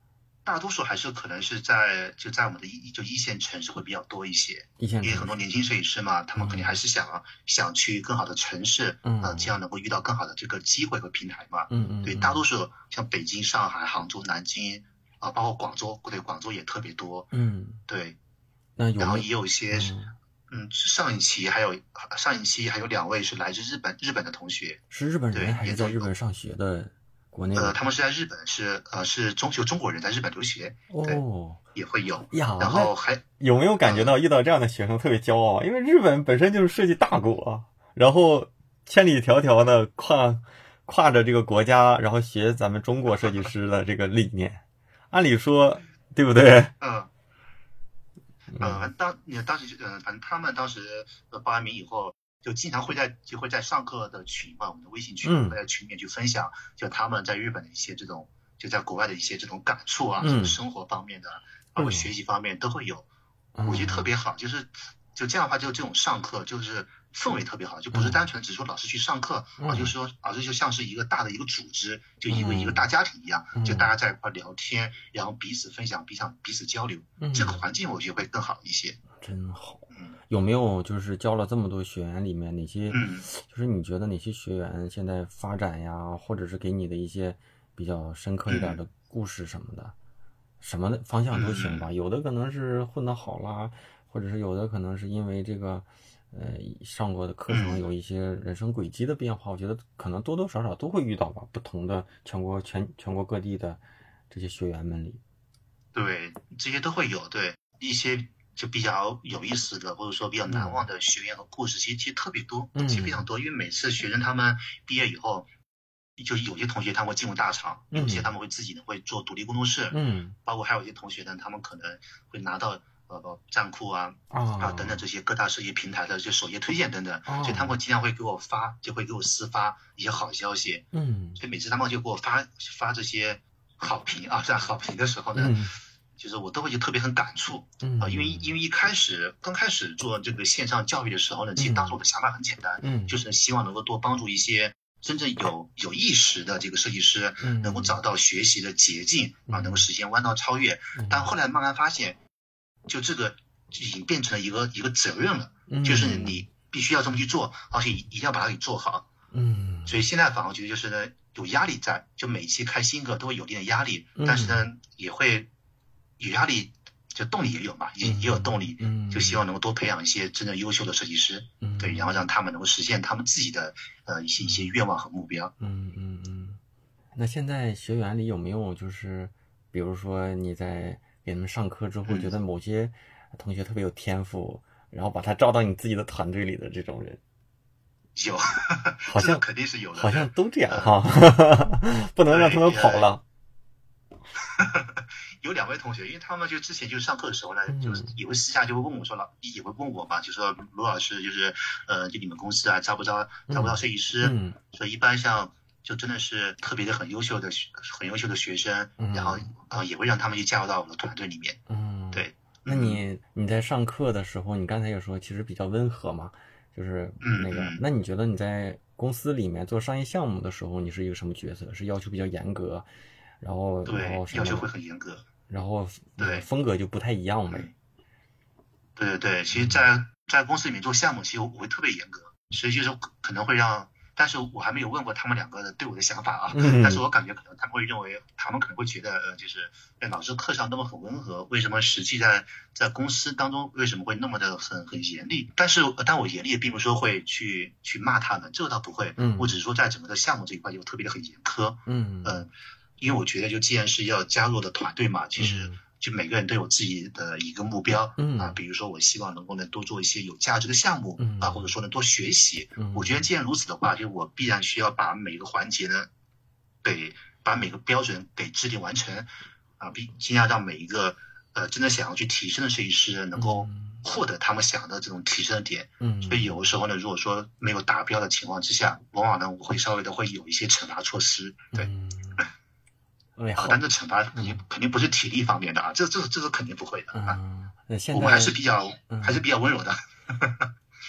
大多数还是可能是在就在我们的一就一线城市会比较多一些，因为很多年轻设计师嘛，他们肯定还是想、嗯、想去更好的城市，嗯、呃，这样能够遇到更好的这个机会和平台嘛。 嗯嗯。 对，大多数像北京、上海、杭州、南京啊、呃，包括广州，对，广州也特别多。 嗯， 对。 那有然后也有一些， 嗯， 嗯上一期还有上一期还有两位是来自日本日本的同学， 是日本人还是在日本上学的？国内呃，他们是在日本，是呃是中就中国人在日本留学， 哦， 也会有呀。 然后还有没有感觉到遇到这样的学生特别骄傲？呃、因为日本本身就是设计大国，然后千里迢迢的跨跨着这个国家，然后学咱们中国设计师的这个理念，按理说对不对？ 嗯。呃，当你当时呃，反正他们当时呃报完名以后，就经常会在就会在上课的群嘛，我们的微信群、嗯、会在群里面去分享，就他们在日本的一些这种就在国外的一些这种感触啊，嗯、生活方面的，包括学习方面都会有，嗯、我觉得特别好，就是就这样的话，就这种上课就是氛围特别好，就不是单纯只说老师去上课，嗯、而就是说老师就像是一个大的一个组织，就一个、嗯、一个大家庭一样，就大家在一块聊天，然后彼此分享，彼此彼此交流，嗯、这个环境我觉得会更好一些。 真好。有没有就是教了这么多学员里面哪些， 嗯、 就是你觉得哪些学员现在发展呀，或者是给你的一些比较深刻一点的故事什么的，嗯、什么方向都行吧。 嗯、 有的可能是混得好啦，或者是有的可能是因为这个呃上过的课程有一些人生轨迹的变化，嗯、我觉得可能多多少少都会遇到吧，不同的全国全全国各地的这些学员们里。 对，这些都会有，对一些。就比较有意思的，或者说比较难忘的学员和故事，嗯、其实其实特别多，其实非常多。因为每次学生他们毕业以后，就有些同学他们会进入大厂，嗯、有些他们会自己呢会做独立工作室， 嗯， 包括还有一些同学呢，他们可能会拿到呃站酷啊、 哦、 啊等等这些各大设计平台的就首页推荐等等， 哦、 所以他们经常会给我发，就会给我私发一些好消息， 嗯， 所以每次他们就给我发发这些好评啊，这样好评的时候呢。 嗯， 就是我都会就特别很感触， 嗯啊、呃，因为因为一开始刚开始做这个线上教育的时候呢，其实当时我的想法很简单， 嗯， 就是希望能够多帮助一些真正有有意识的这个设计师， 嗯， 能够找到学习的捷径啊，能够实现弯道超越。 嗯、 但后来慢慢发现，就这个已经变成了一个一个责任了， 嗯、 就是你必须要这么去做，而且一定要把它给做好。 嗯， 所以现在反而我觉得就是呢，有压力在，就每期开新课都会有一定的压力， 嗯、 但是呢也会。有压力，就动力也有嘛，也也有动力， 嗯， 就希望能够多培养一些真正优秀的设计师， 嗯， 对，然后让他们能够实现他们自己的呃一些一些愿望和目标。 嗯嗯嗯。那现在学员里有没有就是，比如说你在给他们上课之后， 嗯、 觉得某些同学特别有天赋，然后把他招到你自己的团队里的这种人？ 有， 好像肯定是有的， 好像都这样哈，呃、不能让他们跑了。 有两位同学，因为他们就之前就是上课的时候呢， 嗯、 就是也会私下就会问我说，老也会问我嘛，就说卢老师，就是呃，就你们公司啊，招不招招不招设计师？ 嗯， 所以一般像就真的是特别的很优秀的很优秀的学生， 嗯、 然后呃也会让他们去加入到我的团队里面。 嗯， 对。 那你你在上课的时候，你刚才也说其实比较温和嘛，就是那个， 嗯、 那你觉得你在公司里面做商业项目的时候，你是一个什么角色？是要求比较严格？然后， 对， 然后要求会很严格， 然后对风格就不太一样呗。 对对对，其实在，在在公司里面做项目，其实我会特别严格，所以就是可能会让，但是我还没有问过他们两个的对我的想法啊。 嗯、 但是我感觉可能他们会认为，他们可能会觉得，呃，就是哎，老师课上那么很温和，为什么实际在在公司当中为什么会那么的很很严厉？但是，但我严厉并不是说会去去骂他们，这个倒不会。 嗯， 我只是说在整个的项目这一块就特别的很严苛。 嗯嗯。呃因为我觉得，就既然是要加入的团队嘛，其实就每个人都有自己的一个目标， 嗯啊，比如说我希望能够呢多做一些有价值的项目， 嗯啊，或者说呢多学习。 嗯， 我觉得既然如此的话，就我必然需要把每个环节呢，给把每个标准给制定完成，啊，并尽量让每一个呃真的想要去提升的设计师能够获得他们想要的这种提升的点。 嗯， 所以有的时候呢，如果说没有达标的情况之下，往往呢我会稍微的会有一些惩罚措施，对。 嗯啊，但这惩罚肯定肯定不是体力方面的啊，这这这是肯定不会的啊。 嗯，那现在我们还是比较、 嗯、 还是比较温柔的。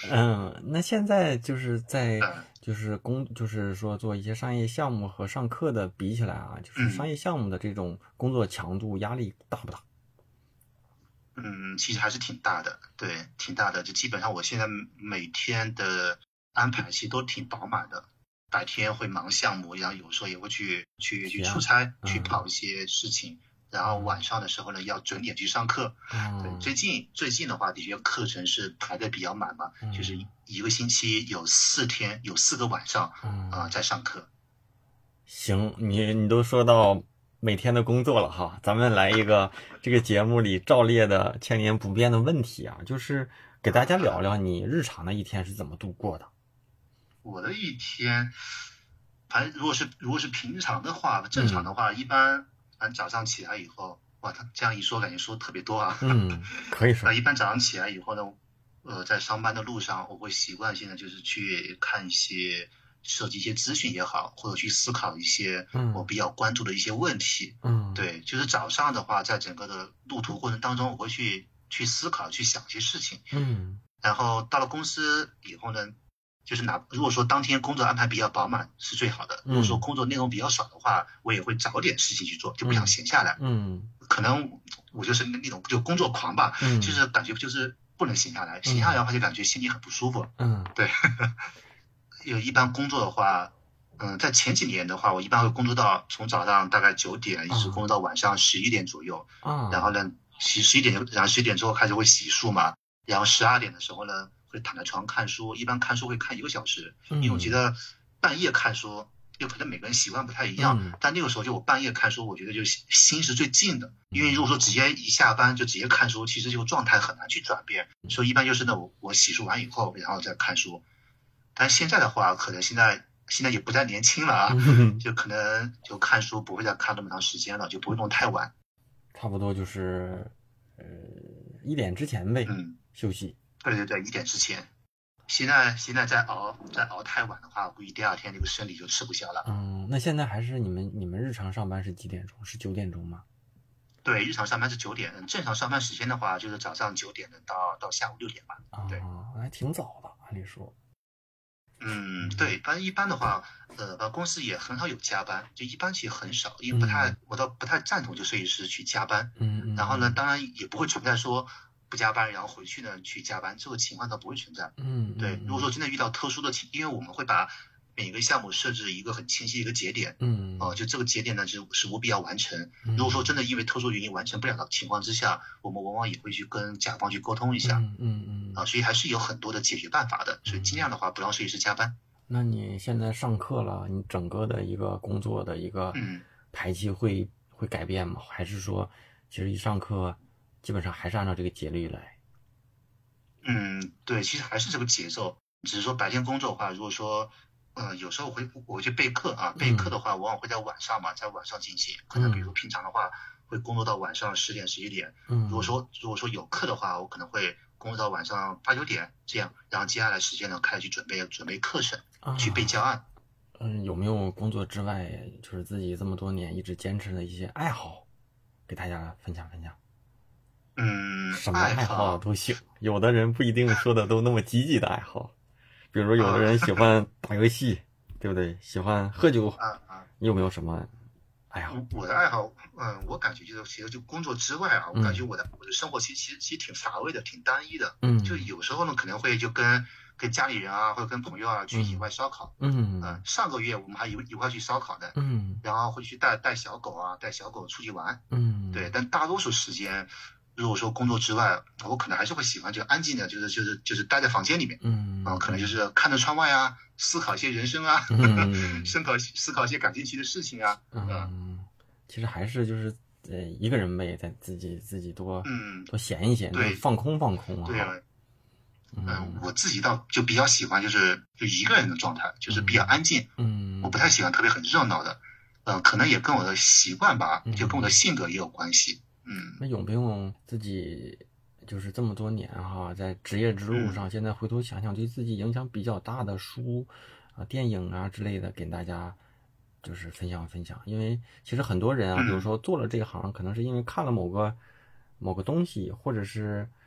嗯，那现在就是在就是工就是说做一些商业项目和上课的比起来啊，就是商业项目的这种工作强度压力大不大？ 嗯，其实还是挺大的，对，挺大的。就基本上我现在每天的安排其实都挺饱满的，白天会忙项目，然后有时候也会去去去出差，去跑一些事情。然后晚上的时候呢，要准点去上课。 嗯、 对，最近最近的话，的确课程是排的比较满嘛， 嗯、 就是一个星期有四天，有四个晚上啊、呃、在上课。 行，你你都说到每天的工作了哈，咱们来一个这个节目里照列的千年不变的问题啊，就是给大家聊聊你日常的一天是怎么度过的。 我的一天，反正如果是如果是平常的话，正常的话，嗯、一般反正早上起来以后，哇，他这样一说，感觉说特别多啊。 嗯，可以说。 一般早上起来以后呢，呃，在上班的路上，我会习惯性的就是去看一些收集一些资讯也好，或者去思考一些我比较关注的一些问题。 嗯， 对，就是早上的话，在整个的路途过程当中，我会去去思考、去想一些事情。 嗯， 然后到了公司以后呢，就是哪如果说当天工作安排比较饱满是最好的，如果说工作内容比较少的话，我也会找点事情去做，就不想闲下来。 嗯， 可能我就是那种就工作狂吧， 嗯， 就是感觉就是不能闲下来，闲下来的话就感觉心里很不舒服。 嗯， 对。有一般工作的话，嗯，在前几年的话，我一般会工作到从早上大概九点一直工作到晚上十一点左右。 啊， 然后呢，十十一点然后十一点之后开始会洗漱嘛，然后十二点的时候呢，会躺在床看书，一般看书会看一个小时，因为我觉得半夜看书，就可能每个人习惯不太一样，嗯、但那个时候就我半夜看书，我觉得就心是最静的，因为如果说直接一下班就直接看书，其实这个状态很难去转变，所以一般就是呢，我我洗漱完以后，然后再看书。但现在的话，可能现在现在也不再年轻了啊，嗯、就可能就看书不会再看那么长时间了，就不会弄太晚。 差不多就是呃一点之前呗， 嗯， 休息。 对对对，一点之前。现在现在再熬再熬太晚的话，估计第二天这个生理就吃不消了。 嗯，那现在还是你们你们日常上班是几点钟？是九点钟吗？ 对，日常上班是九点，正常上班时间的话就是早上九点到到下午六点吧。对， 啊，还挺早的，按理说。 嗯，对，反正一般的话，呃，公司也很少有加班，就一般其实很少，因为不太，嗯、我倒不太赞同就设计师去加班。 嗯嗯。 然后呢，当然也不会存在说不加班，然后回去呢去加班，这个情况倒不会存在。 嗯， 对，如果说真的遇到特殊的情，因为我们会把每个项目设置一个很清晰的一个节点， 嗯， 哦、呃，就这个节点呢是是务必要完成。如果说真的因为特殊原因完成不了的情况之下，我们往往也会去跟甲方去沟通一下。 嗯嗯嗯。 啊、呃，所以还是有很多的解决办法的，所以尽量的话不让设计师加班。 那你现在上课了，你整个的一个工作的一个排期会、嗯、会改变吗？还是说，其实一上课基本上还是按照这个节律来？ 嗯，对，其实还是这个节奏，只是说白天工作的话，如果说，呃，有时候我会我会去备课啊，备课的话，往往会在晚上嘛，在晚上进行，可能比如平常的话，会工作到晚上十点十一点，嗯，如果说如果说有课的话，我可能会工作到晚上八九点这样，然后接下来时间呢开始去准备准备课程，啊、去备教案。 嗯，有没有工作之外，就是自己这么多年一直坚持的一些爱好，给大家分享分享？ 嗯， 什么爱好都行，有的人不一定说的都那么积极的爱好，比如有的人喜欢打游戏，对不对？喜欢喝酒，啊啊，你有没有什么爱好？ 我的爱好，嗯，我感觉就是其实就工作之外啊，我感觉我的、嗯、我的生活其实其实其实挺乏味的，挺单一的。嗯，就有时候呢可能会就跟跟家里人啊，或者跟朋友啊去野外烧烤。嗯，呃、上个月我们还一一块去烧烤的。嗯，然后会去带带小狗啊，带小狗出去玩。嗯，对，但大多数时间。如果说工作之外，我可能还是会喜欢就安静的，就是就是就是待在房间里面，嗯，啊，可能就是看着窗外啊，思考一些人生啊，嗯、思考思考一些感兴趣的事情啊， 嗯，嗯其实还是就是呃一个人呗，在自己自己多嗯多闲一闲，对，放空放空啊， 对，嗯、呃，我自己倒就比较喜欢就是就一个人的状态，就是比较安静，嗯，我不太喜欢特别很热闹的，呃，可能也跟我的习惯吧，就跟我的性格也有关系。嗯， 那有没有自己就是这么多年哈，在职业之路上，嗯、现在回头想想，对自己影响比较大的书啊、电影啊之类的，给大家就是分享分享。因为其实很多人啊，比如说做了这个行，可能是因为看了某个某个东西，或者是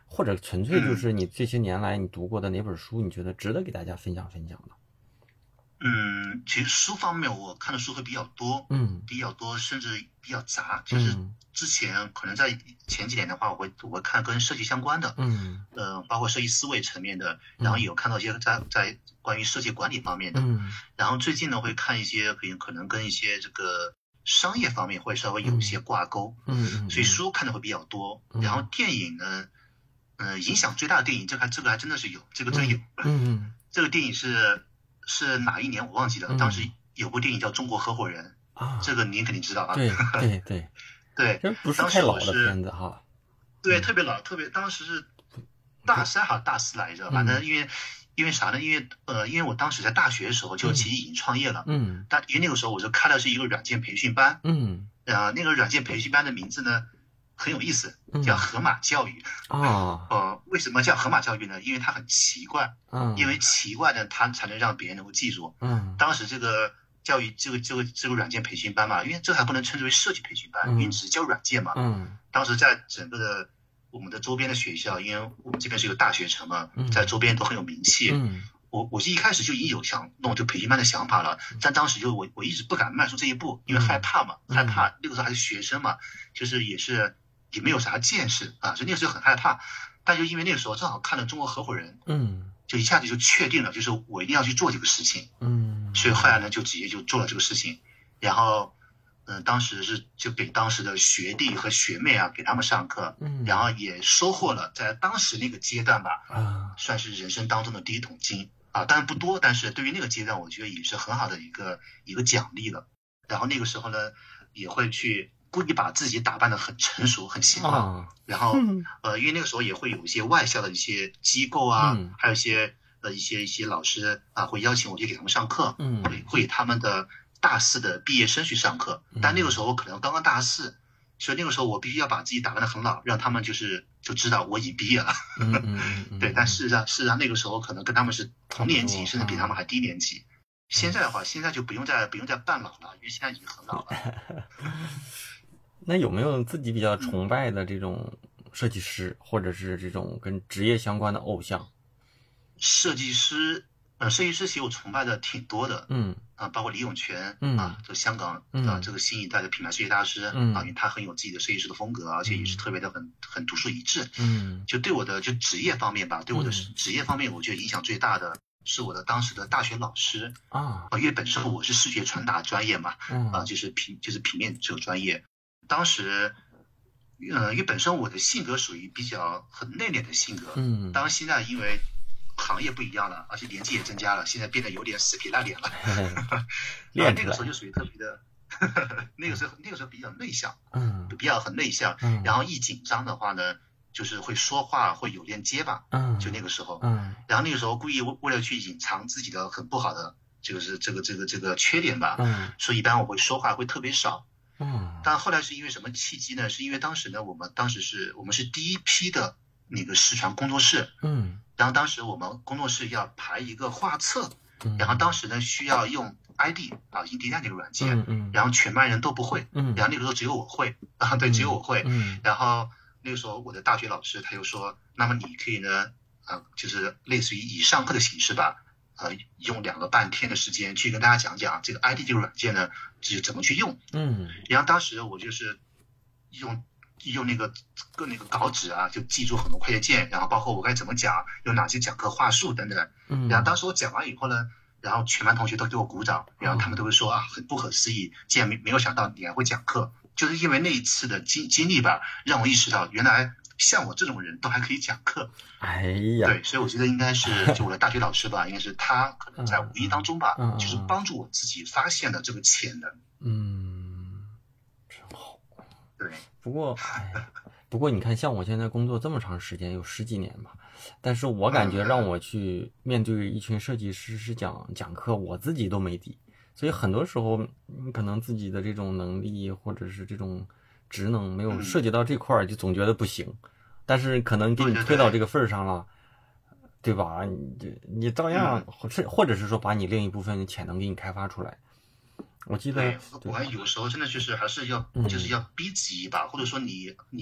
或者纯粹就是你这些年来你读过的哪本书，你觉得值得给大家分享分享的？ 嗯，其实书方面我看的书会比较多， 嗯， 比较多，甚至比较杂。就是之前可能在前几年的话，我会我会看跟设计相关的， 嗯， 呃，包括设计思维层面的，然后也有看到一些在在关于设计管理方面的， 嗯， 然后最近呢会看一些可能可能跟一些这个商业方面会稍微有一些挂钩， 嗯嗯， 所以书看的会比较多。然后电影呢，呃，影响最大的电影，这个还这个还真的是有，这个真有， 嗯， 这个电影是。是哪一年我忘记了，当时有部电影叫《中国合伙人》啊，这个您肯定知道啊。 对对对对， 这不是太老的片子哈。 对，特别老，特别当时是大三还是大四来着，反正因为因为啥呢？因为呃，因为我当时在大学的时候就其实已经创业了，嗯，但因为那个时候我就开的是一个软件培训班，嗯，呃，那个软件培训班的名字呢很有意思，叫河马教育啊。呃，为什么叫河马教育呢？因为它很奇怪，嗯，因为奇怪呢，它才能让别人能够记住。嗯，当时这个教育这个这个这个软件培训班嘛，因为这还不能称之为设计培训班，因为只是教软件嘛。嗯，当时在整个的我们的周边的学校，因为我们这边是一个大学城嘛，在周边都很有名气。嗯，我我是一开始就已经有想弄这个培训班的想法了，但当时就我我一直不敢迈出这一步，因为害怕嘛，害怕那个时候还是学生嘛，就是也是。也没有啥见识啊，所以那个时候很害怕，但就因为那个时候正好看了《中国合伙人》，嗯，就一下子就确定了，就是我一定要去做这个事情，嗯，所以后来呢就直接就做了这个事情，然后，嗯、呃，当时是就给当时的学弟和学妹啊给他们上课，嗯，然后也收获了在当时那个阶段吧，啊，算是人生当中的第一桶金啊，当然不多，但是对于那个阶段，我觉得也是很好的一个一个奖励了。然后那个时候呢，也会去。故意把自己打扮得很成熟、很型嘛，哦、然后、嗯、呃，因为那个时候也会有一些外校的一些机构啊，嗯、还有一些呃一些一些老师啊，会邀请我去给他们上课，嗯，会会给他们的大四的毕业生去上课。但那个时候我可能刚刚大四，所以那个时候我必须要把自己打扮得很老，让他们就是就知道我已经毕业了。嗯嗯嗯、对，但事实上事实上那个时候可能跟他们是同年级，甚至比他们还低年级。现在的话，现在就不用再不用再扮老了，因为现在已经很老了。 那有没有自己比较崇拜的这种设计师，或者是这种跟职业相关的偶像？ 设计师，呃，设计师其实我崇拜的挺多的，嗯，啊，包括李永全，嗯啊，这香港啊这个新一代的品牌设计大师，嗯啊，因为他很有自己的设计师的风格，而且也是特别的很很独树一帜，嗯，就对我的就职业方面吧，对我的职业方面，我觉得影响最大的是我的当时的大学老师啊，因为本身我是视觉传达专业嘛，嗯啊，就是平就是平面这个专业。当时，呃，因为本身我的性格属于比较很内敛的性格，嗯，当然现在因为行业不一样了，而且年纪也增加了，现在变得有点死皮赖脸了。练那个时候就属于特别的，那个时候那个时候比较内向，嗯，比较很内向，嗯，然后一紧张的话呢，就是会说话会有点结巴，嗯，就那个时候，嗯，然后那个时候故意为为了去隐藏自己的很不好的这个是这个这个这个缺点吧，嗯，所以一般我会说话会特别少。嗯，但后来是因为什么契机呢？是因为当时呢，我们当时是我们是第一批的那个视传工作室，嗯，然后当时我们工作室要排一个画册，嗯，然后当时呢需要用 I D 啊印地带这个软件，嗯嗯，然后全班人都不会，嗯，然后那个时候只有我会，啊对，只有我会，嗯，然后那个时候我的大学老师他又说，那么你可以呢，啊就是类似于以上课的形式吧。呃，用两个半天的时间去跟大家讲讲这个 I D 这个软件呢，是怎么去用。嗯，然后当时我就是用用那个各那个稿纸啊，就记住很多快捷键，然后包括我该怎么讲，有哪些讲课话术等等。嗯，然后当时我讲完以后呢，然后全班同学都给我鼓掌，然后他们都会说啊，很不可思议，竟然没没有想到你还会讲课。就是因为那一次的经经历吧，让我意识到原来。像我这种人都还可以讲课，哎呀，对，所以我觉得应该是就我的大学老师吧，应该是他可能在无意当中吧，嗯嗯、就是帮助我自己发现了这个潜能。 嗯，真好。 对， 不过，哎，不过你看，像我现在工作这么长时间，有十几年吧，但是我感觉让我去面对一群设计师是讲讲课，我自己都没底，所以很多时候，你可能自己的这种能力或者是这种。职能没有涉及到这块儿，就总觉得不行，但是可能给你推到这个份儿上了，对吧？你你照样，或或者是说把你另一部分潜能给你开发出来。我记得， 我还有时候真的就是还是要，就是要逼自己一把，或者说你你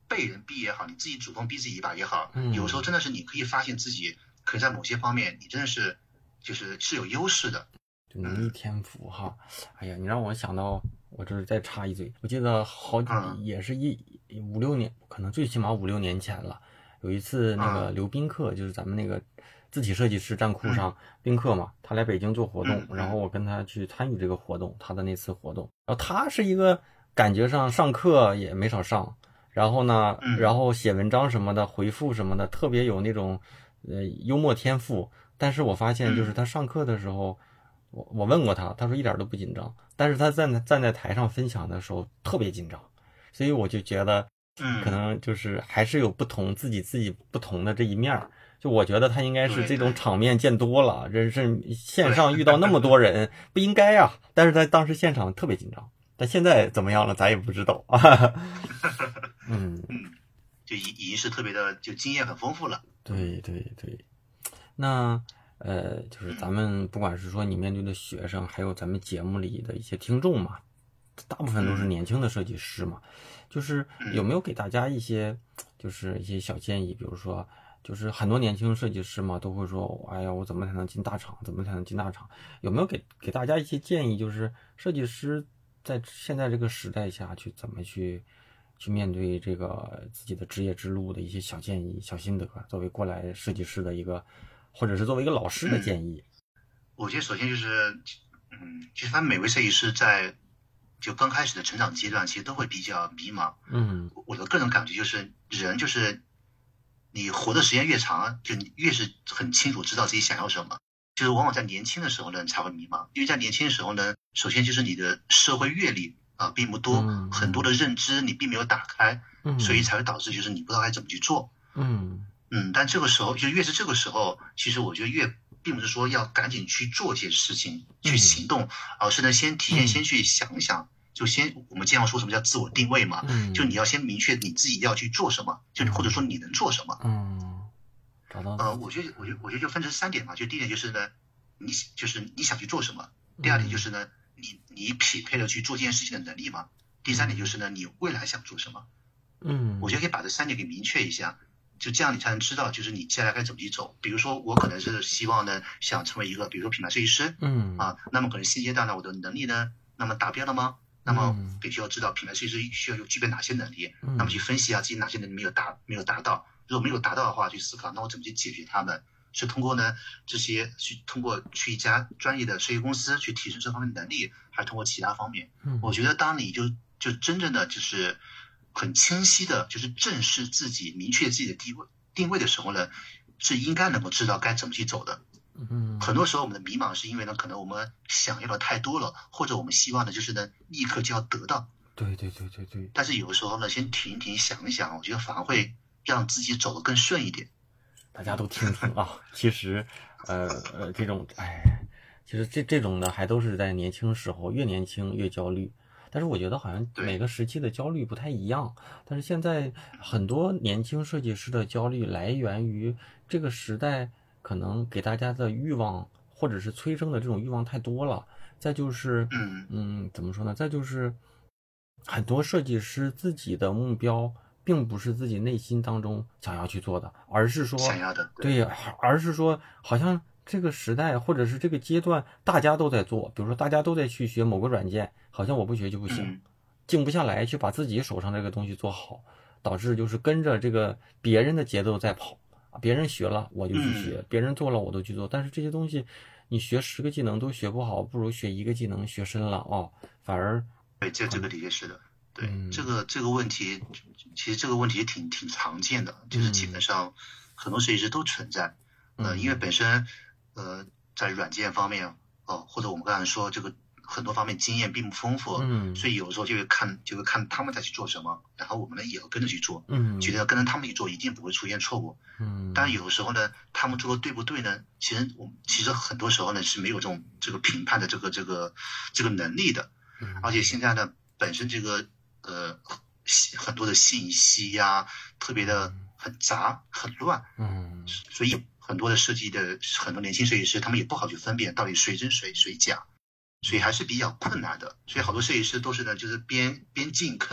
被人逼也好，你自己主动逼自己一把也好， 嗯， 有时候真的是你可以发现自己可以在某些方面你真的是就是是有优势的。 就能力天赋哈。哎呀，你让我想到，我这是再插一嘴，我记得好几、 嗯、 也是一五六年，可能最起码五六年前了。有一次那个刘宾客，就是咱们那个字体设计师站库上宾客嘛，他来北京做活动，然后我跟他去参与这个活动，他的那次活动，然后他是一个感觉上上课也没少上，然后呢，然后写文章什么的，回复什么的，特别有那种呃幽默天赋。但是我发现就是他上课的时候，我我问过他，他说一点都不紧张，但是他站在站在台上分享的时候特别紧张，所以我就觉得。可能就是还是有不同自己自己不同的这一面，就我觉得他应该是这种场面见多了，人是线上遇到那么多人不应该啊，但是他当时现场特别紧张，但现在怎么样了咱也不知道啊。嗯嗯，就已已经是特别的就经验很丰富了。 对对对，那呃就是咱们不管是说你面对的学生，还有咱们节目里的一些听众嘛，大部分都是年轻的设计师嘛。就是有没有给大家一些就是一些小建议，比如说就是很多年轻设计师嘛都会说，哎呀我怎么才能进大厂，怎么才能进大厂，有没有给给大家一些建议，就是设计师在现在这个时代下去怎么去去面对这个自己的职业之路的一些小建议小心得，作为过来设计师的一个或者是作为一个老师的建议。 我觉得首先就是嗯其实反正每位设计师在就刚开始的成长阶段，其实都会比较迷茫。 嗯， 我的个人感觉就是，人就是你活的时间越长，就你越是很清楚知道自己想要什么。就是往往在年轻的时候呢，才会迷茫，因为在年轻的时候呢，首先就是你的社会阅历啊、呃、并不多、嗯，很多的认知你并没有打开，嗯，所以才会导致就是你不知道该怎么去做。嗯嗯，但这个时候就越是这个时候，其实我觉得越。并不是说要赶紧去做这些事情，去行动，而、嗯、是呢先提前先去想一想，就先我们经常说什么叫自我定位嘛，嗯、就你要先明确你自己要去做什么，就或者说你能做什么。嗯，找到。呃，我觉得我觉得我觉得就分成三点嘛，就第一点就是呢，你就是你想去做什么；第二点就是呢，你你匹配了去做这件事情的能力嘛；第三点就是呢，你未来想做什么。嗯，我觉得可以把这三点给明确一下。就这样你才能知道就是你接下来该怎么去走。比如说我可能是希望呢想成为一个比如说品牌设计师，嗯啊，那么可能现阶段呢我的能力呢那么达标了吗？那么必须要知道品牌设计师需要有具备哪些能力，嗯，那么去分析一下自己哪些能力没有达没有达到，如果没有达到的话去思考那我怎么去解决它们，是通过呢这些去通过去一家专业的设计公司去提升这方面的能力，还是通过其他方面。嗯，我觉得当你就就真正的就是很清晰的就是正视自己明确自己的定位定位的时候呢，是应该能够知道该怎么去走的。嗯，很多时候我们的迷茫是因为呢可能我们想要的太多了，或者我们希望的就是呢立刻就要得到。 对对对对对。 但是有的时候呢先停一停想一想，我觉得反而会让自己走得更顺一点。 大家都听听啊，其实呃呃这种哎其实这这种呢还都是在年轻时候，越年轻越焦虑。但是我觉得好像每个时期的焦虑不太一样，但是现在很多年轻设计师的焦虑来源于这个时代可能给大家的欲望或者是催生的这种欲望太多了。再就是嗯怎么说呢再就是很多设计师自己的目标并不是自己内心当中想要去做的，而是说想要的对, 对而是说好像这个时代或者是这个阶段大家都在做，比如说大家都在去学某个软件，好像我不学就不行，嗯、静不下来去把自己手上这个东西做好，导致就是跟着这个别人的节奏在跑，别人学了我就去学，嗯、别人做了我都去做，但是这些东西你学十个技能都学不好，不如学一个技能学深了哦，反而对这这个的确是的，对、嗯、这个这个问题其实这个问题挺挺常见的，就是基本上很多设计师都存在，嗯、呃，因为本身。呃，在软件方面，哦，或者我们刚才说这个很多方面经验并不丰富，嗯，所以有时候就会看就会看他们在去做什么，然后我们呢也要跟着去做，嗯，觉得跟着他们去做一定不会出现错误，嗯，但有时候呢，他们做的对不对呢？其实我其实很多时候呢是没有这种这个评判的这个这个这个能力的，嗯，而且现在呢本身这个呃很多的信息呀、啊，特别的很杂很乱，嗯，所以。很多的设计的很多年轻设计师他们也不好去分辨到底谁真谁谁假，所以还是比较困难的，所以好多设计师都是呢就是边边进坑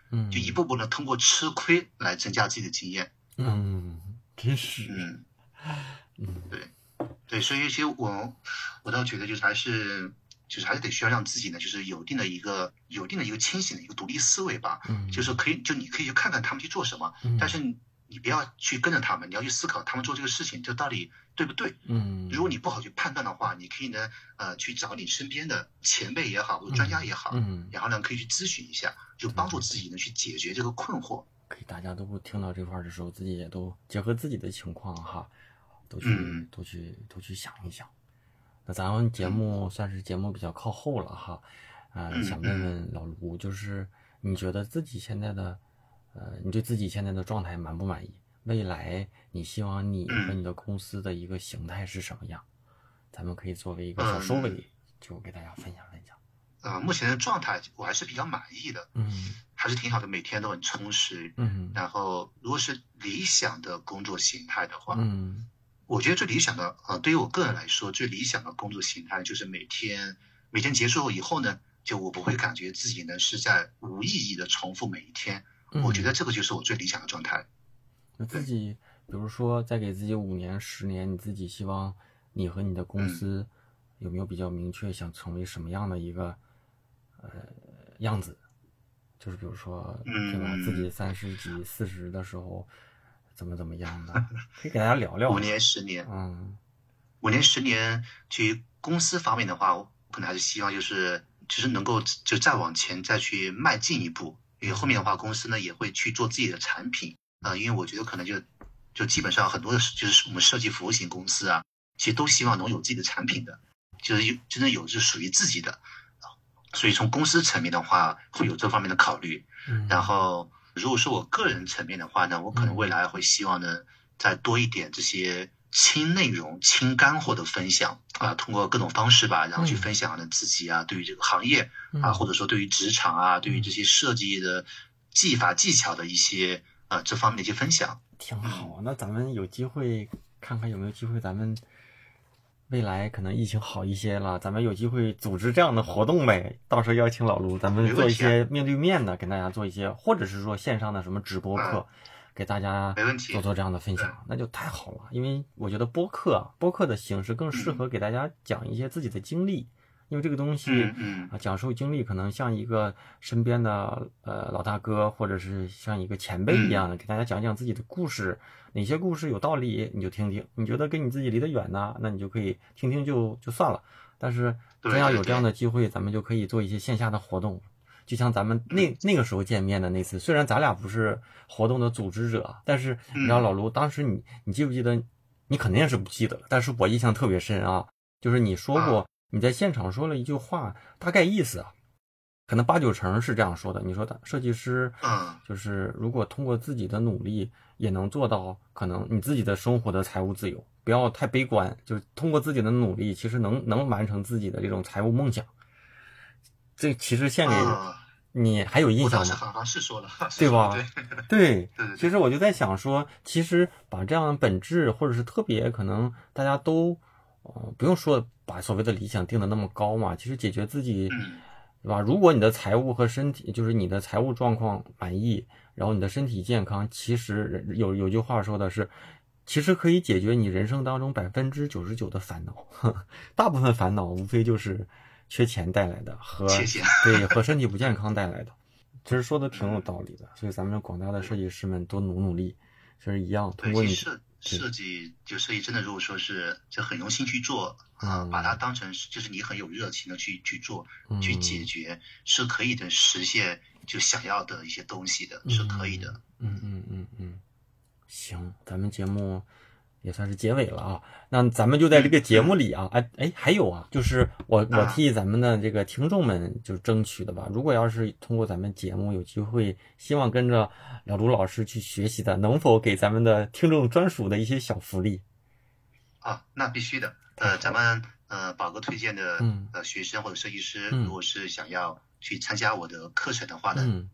嗯，就一步步呢通过吃亏来增加自己的经验。 嗯，真是， 嗯嗯， 对对，所以其实我我倒觉得就是还是就是还是得需要让自己呢，就是有定的一个有定的一个清醒的一个独立思维吧。 嗯， 就是可以就你可以去看看他们去做什么， 嗯， 但是你你不要去跟着他们，你要去思考他们做这个事情这到底对不对。 嗯， 如果你不好去判断的话，你可以呢呃去找你身边的前辈也好或者专家也好， 嗯， 然后呢可以去咨询一下，就帮助自己呢去解决这个困惑。 可以，大家都听到这块的时候，自己也都结合自己的情况哈，都去、 嗯、 都去都去想一想。那咱们节目算是节目比较靠后了哈，呃， 嗯、 想问问老卢，就是你觉得自己现在的，呃，你对自己现在的状态满不满意？未来你希望你和你的公司的一个形态是什么样？咱们可以作为一个小收尾，嗯、就给大家分享分享。 呃，目前的状态我还是比较满意的， 嗯， 还是挺好的，每天都很充实， 嗯， 然后如果是理想的工作形态的话， 嗯。 我觉得最理想的，呃，对于我个人来说，最理想的工作形态就是每天每天结束以后呢，就我不会感觉自己呢是在无意义的重复每一天。嗯、我觉得这个就是我最理想的状态。 那自己，比如说再给自己五年、十年，你自己希望你和你的公司有没有比较明确想成为什么样的一个呃样子？就是比如说，对吧？ 嗯、 自己三十几、四十的时候。怎么怎么样的，可以给大家聊聊。 五年、十年， 嗯， 五年、十年，去公司方面的话，我可能还是希望就是，就是能够就再往前再去迈进一步。因为后面的话，公司呢也会去做自己的产品啊、呃，因为我觉得可能就就基本上很多的就是我们设计服务型公司啊，其实都希望能有自己的产品的，就是有真的有是属于自己的。所以从公司层面的话，会有这方面的考虑。 嗯， 然后。如果说我个人层面的话呢，我可能未来会希望呢，再多一点这些轻内容、轻干货的分享啊，通过各种方式吧，然后去分享呢自己啊，对于这个行业啊，或者说对于职场啊，对于这些设计的技法技巧的一些呃这方面的一些分享， 挺好。那咱们有机会看看有没有机会，咱们未来可能疫情好一些了，咱们有机会组织这样的活动呗。到时候邀请老卢，咱们做一些面对面的，跟大家做一些，或者是说线上的什么直播课，给大家做做这样的分享，那就太好了。因为我觉得播客，播客的形式更适合给大家讲一些自己的经历。因为这个东西啊，讲述经历可能像一个身边的呃老大哥，或者是像一个前辈一样的，给大家讲讲自己的故事。哪些故事有道理，你就听听；你觉得跟你自己离得远呢，那你就可以听听就就算了。但是真要有这样的机会，咱们就可以做一些线下的活动，就像咱们那那个时候见面的那次。虽然咱俩不是活动的组织者，但是你知道老卢当时你你记不记得？你肯定是不记得了，但是我印象特别深啊，就是你说过。你在现场说了一句话，大概意思啊，可能八九成是这样说的。你说的设计师，就是如果通过自己的努力也能做到，可能你自己的生活的财务自由，不要太悲观，就是通过自己的努力，其实能能完成自己的这种财务梦想。这其实献给你还有印象吗？ 好像是说了， 对吧？ 对， 对，其实我就在想说，其实把这样的本质，或者是特别可能大家都。呃，不用说把所谓的理想定的那么高嘛，其实解决自己，对吧？如果你的财务和身体，就是你的财务状况满意，然后你的身体健康，其实有有句话说的是，其实可以解决你人生当中百分之九十九的烦恼，呵呵，大部分烦恼无非就是缺钱带来的和对和身体不健康带来的。其实说的挺有道理的，所以咱们广大的设计师们多努努力，其实一样，通过你。 设计就设计真的，如果说是就很用心去做啊、呃，把它当成就是你很有热情的去去做，嗯、去解决，是可以的实现就想要的一些东西的，嗯、是可以的。 嗯嗯嗯嗯，行，咱们节目也算是结尾了啊。那咱们就在这个节目里啊，哎、嗯、哎，还有啊，就是我我替咱们的这个听众们就争取的吧。如果要是通过咱们节目有机会，希望跟着老卢老师去学习的，能否给咱们的听众专属的一些小福利？ 啊，那必须的。呃，咱们呃宝哥推荐的呃学生或者设计师， 嗯、 如果是想要去参加我的课程的话呢， 嗯、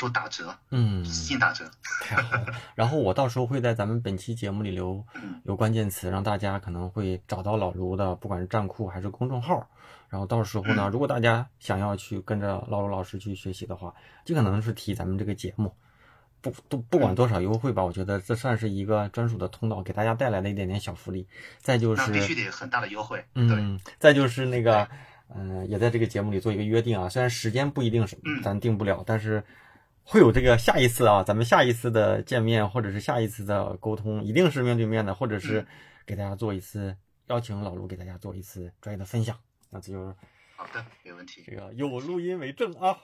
都打折， 嗯， 新打折。 太好了。然后我到时候会在咱们本期节目里留留关键词，让大家可能会找到老卢的，不管是站库还是公众号。然后到时候呢，如果大家想要去跟着老卢老师去学习的话，尽可能是提咱们这个节目。不都不管多少优惠吧，我觉得这算是一个专属的通道，给大家带来了一点点小福利。再就是那必须得很大的优惠， 嗯，再就是那个，嗯、呃，也在这个节目里做一个约定啊，虽然时间不一定是咱定不了，嗯、但是会有这个下一次啊，咱们下一次的见面或者是下一次的沟通，一定是面对面的，或者是给大家做一次邀请老卢给大家做一次专业的分享。那这就是好的，没问题。 这个有录音为证啊。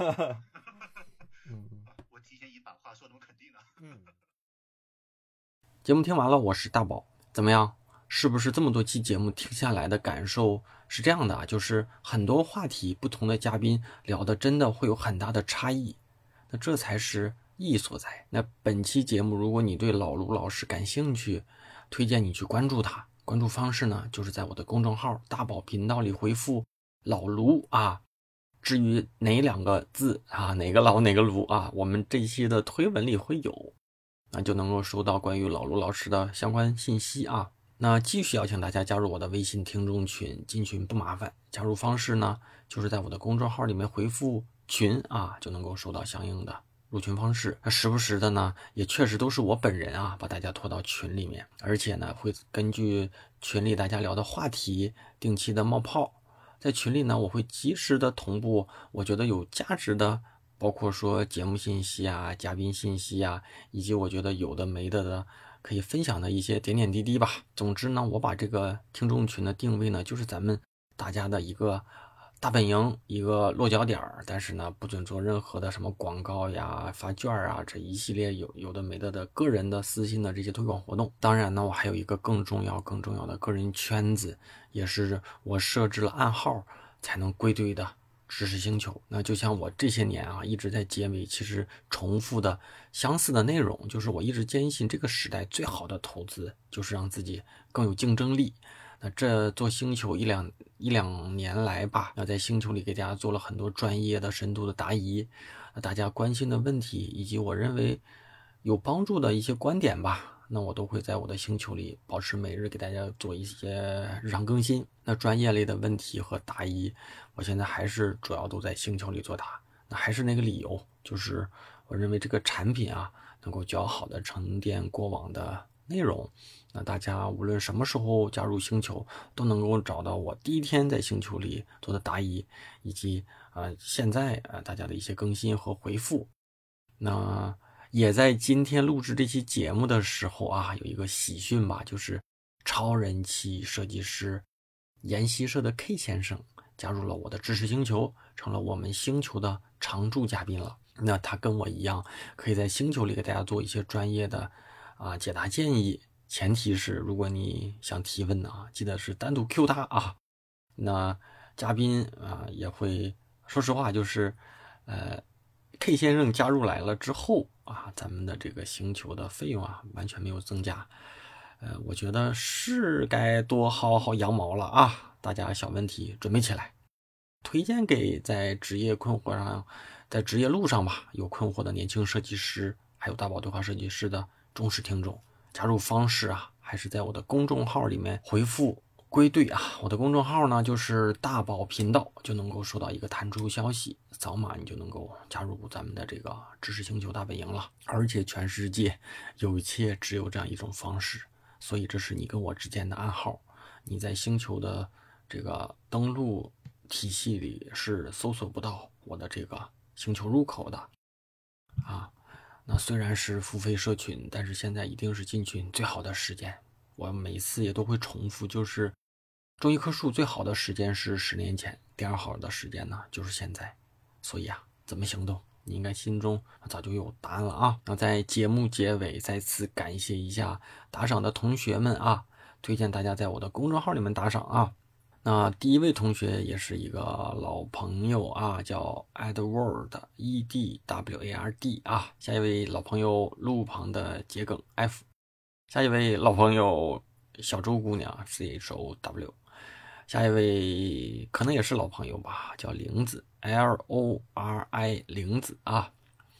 嗯。提前已把话说那么肯定啊。 嗯，节目听完了，我是大宝，怎么样？是不是这么多期节目听下来的感受是这样的啊？就是很多话题，不同的嘉宾聊的真的会有很大的差异，那这才是意义所在。那本期节目，如果你对老卢老师感兴趣，推荐你去关注他。关注方式呢，就是在我的公众号大宝频道里回复老卢啊。至于哪两个字啊，哪个老哪个卢啊，我们这一期的推文里会有，那就能够收到关于老卢老师的相关信息啊。那继续邀请大家加入我的微信听众群，进群不麻烦，加入方式呢，就是在我的公众号里面回复群啊，就能够收到相应的入群方式。那时不时的呢，也确实都是我本人啊，把大家拖到群里面，而且呢，会根据群里大家聊的话题，定期的冒泡。在群里呢，我会及时的同步我觉得有价值的，包括说节目信息啊、嘉宾信息啊，以及我觉得有的没的的可以分享的一些点点滴滴吧。总之呢，我把这个听众群的定位呢，就是咱们大家的一个大本营，一个落脚点，但是呢，不准做任何的什么广告呀、发券啊，这一系列有有的没的的个人的私信的这些推广活动。当然呢，我还有一个更重要、更重要的个人圈子，也是我设置了暗号才能归队的知识星球。那就像我这些年啊一直在结尾其实重复的相似的内容，就是我一直坚信这个时代最好的投资就是让自己更有竞争力。那这做星球一两一两年来吧，那在星球里给大家做了很多专业的深度的答疑，大家关心的问题以及我认为有帮助的一些观点吧，那我都会在我的星球里保持每日给大家做一些日常更新。那专业类的问题和答疑，我现在还是主要都在星球里做答。那还是那个理由，就是我认为这个产品啊，能够较好的沉淀过往的内容。那大家无论什么时候加入星球，都能够找到我第一天在星球里做的答疑，以及呃现在呃大家的一些更新和回复。那也在今天录制这期节目的时候啊，有一个喜讯吧，就是超人气设计师研习社的 K 先生加入了我的知识星球，成了我们星球的常驻嘉宾了。那他跟我一样，可以在星球里给大家做一些专业的啊解答建议。前提是如果你想提问呢、啊，记得是单独 Q 他啊。那嘉宾啊也会说实话，就是呃 K 先生加入来了之后啊，咱们的这个星球的费用啊完全没有增加。呃，我觉得是该多薅薅羊毛了啊！大家小问题准备起来，推荐给在职业困惑上，在职业路上吧有困惑的年轻设计师，还有大宝对话设计师的忠实听众。加入方式啊，还是在我的公众号里面回复归队啊。我的公众号呢就是大宝频道，就能够收到一个弹出消息，扫码你就能够加入咱们的这个知识星球大本营了。而且全世界有且只有这样一种方式，所以这是你跟我之间的暗号。你在星球的这个登录体系里是搜索不到我的这个星球入口的啊。那虽然是付费社群，但是现在一定是进群最好的时间。我每次也都会重复，就是种一棵树最好的时间是十年前，第二好的时间呢就是现在。所以啊，怎么行动，你应该心中早就有答案了啊。那在节目结尾再次感谢一下打赏的同学们啊，推荐大家在我的公众号里面打赏啊。那第一位同学也是一个老朋友啊，叫 Edward E D W A R D 啊。下一位老朋友路旁的桔梗 F。下一位老朋友小周姑娘 C H O W。下一位可能也是老朋友吧，叫玲子 L O R I 玲子啊。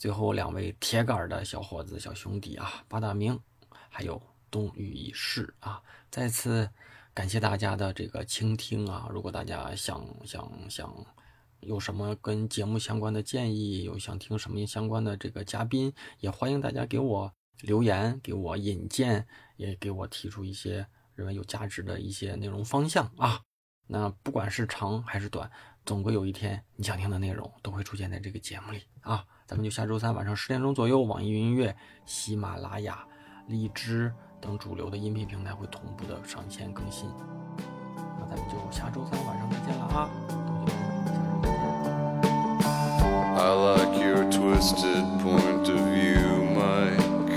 最后两位铁杆的小伙子、小兄弟啊，八大明还有东隅一世啊，再次感谢大家的这个倾听啊！如果大家想想想有什么跟节目相关的建议，有想听什么相关的这个嘉宾，也欢迎大家给我留言，给我引荐，也给我提出一些认为有价值的一些内容方向啊。那不管是长还是短，总归有一天你想听的内容都会出现在这个节目里啊。咱们就下周三晚上十点钟左右，网易云音乐、喜马拉雅、荔枝等主流的音频平台会同步的上线更新。那咱们就下周三晚上再见了啊！ I like your twisted point of view, Mike.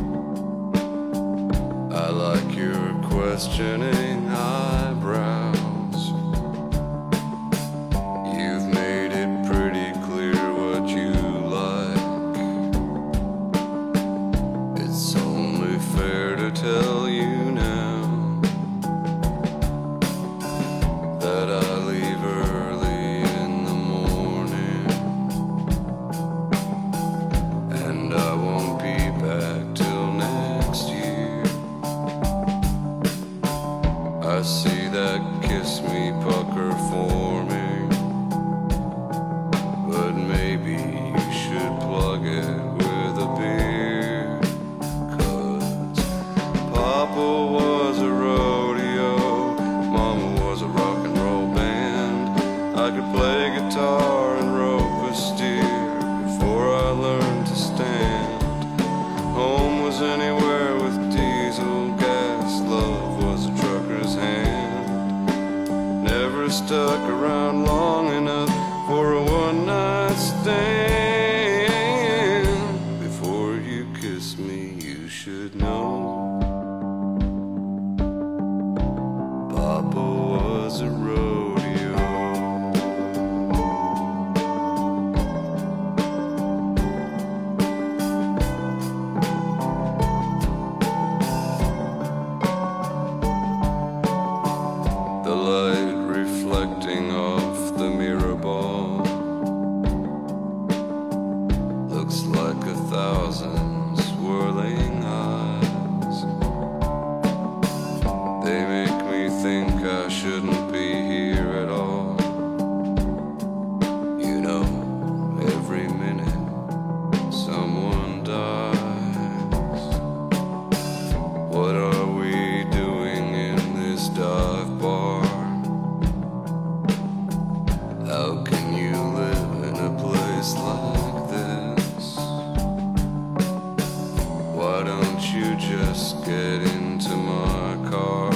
I like your questioning eyebrows. You've made it pretty clear what you like. It's only fair to tell you now that I leave early in the morning, and I won't be back till next year. I see that kiss me pucker forming, but maybe you should plug it with a beer. 'Cause Papa was a rodeo, Mama was a rock and roll band. I could play guitar and rope a steer before I learned to stand. Home was anywhere with diesel gas, love was a trucker's hand. Never stuck around long enough for a one-night stand. Before you kiss me, you should know Papa was a rodeo. The light reflecting off the mirror ball looks like a thousand swirling eyes. They make me think I shouldn't be here at all. You know, every minute someone dies. What are we doing in this dive bar? How can you live in a place like this? Why don't you just get into my car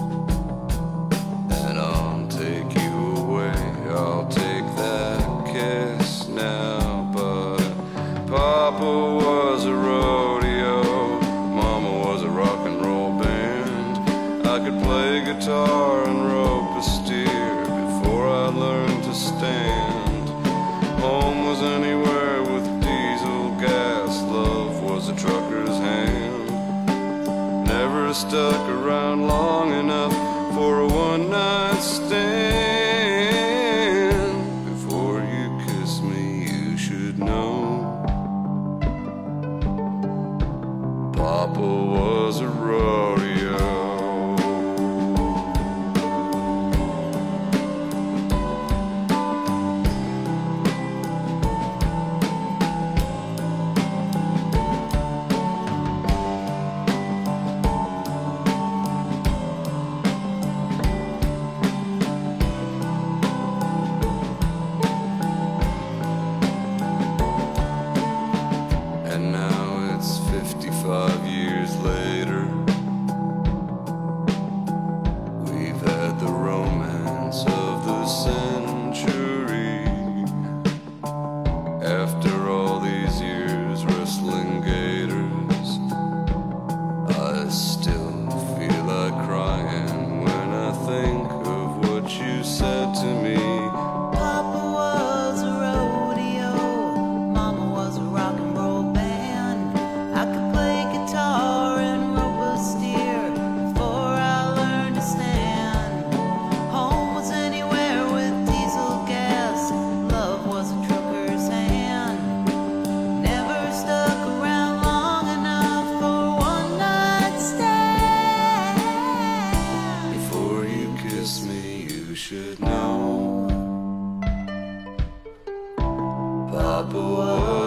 and I'll take you away? I'll take that kiss now. But Papa was a rodeo, Mama was a rock and roll band. I could play guitar and rope a steer before I learned to stand. Home was anywhere with diesel gas, love was a trucker's hand. Never stuck around long enough for a one-night stand. Before you kiss me, you should know Papa was a rodeo. And now it's fifty-five years later. We've had the romance of the century. After all these years wrestling gators, I still feel like crying when I think of what you said to me. Papa was a rodeo, Mama was a rock and roll band. I could play guitar and rope a steer before I learned to stand. Home was anywhere with Papa was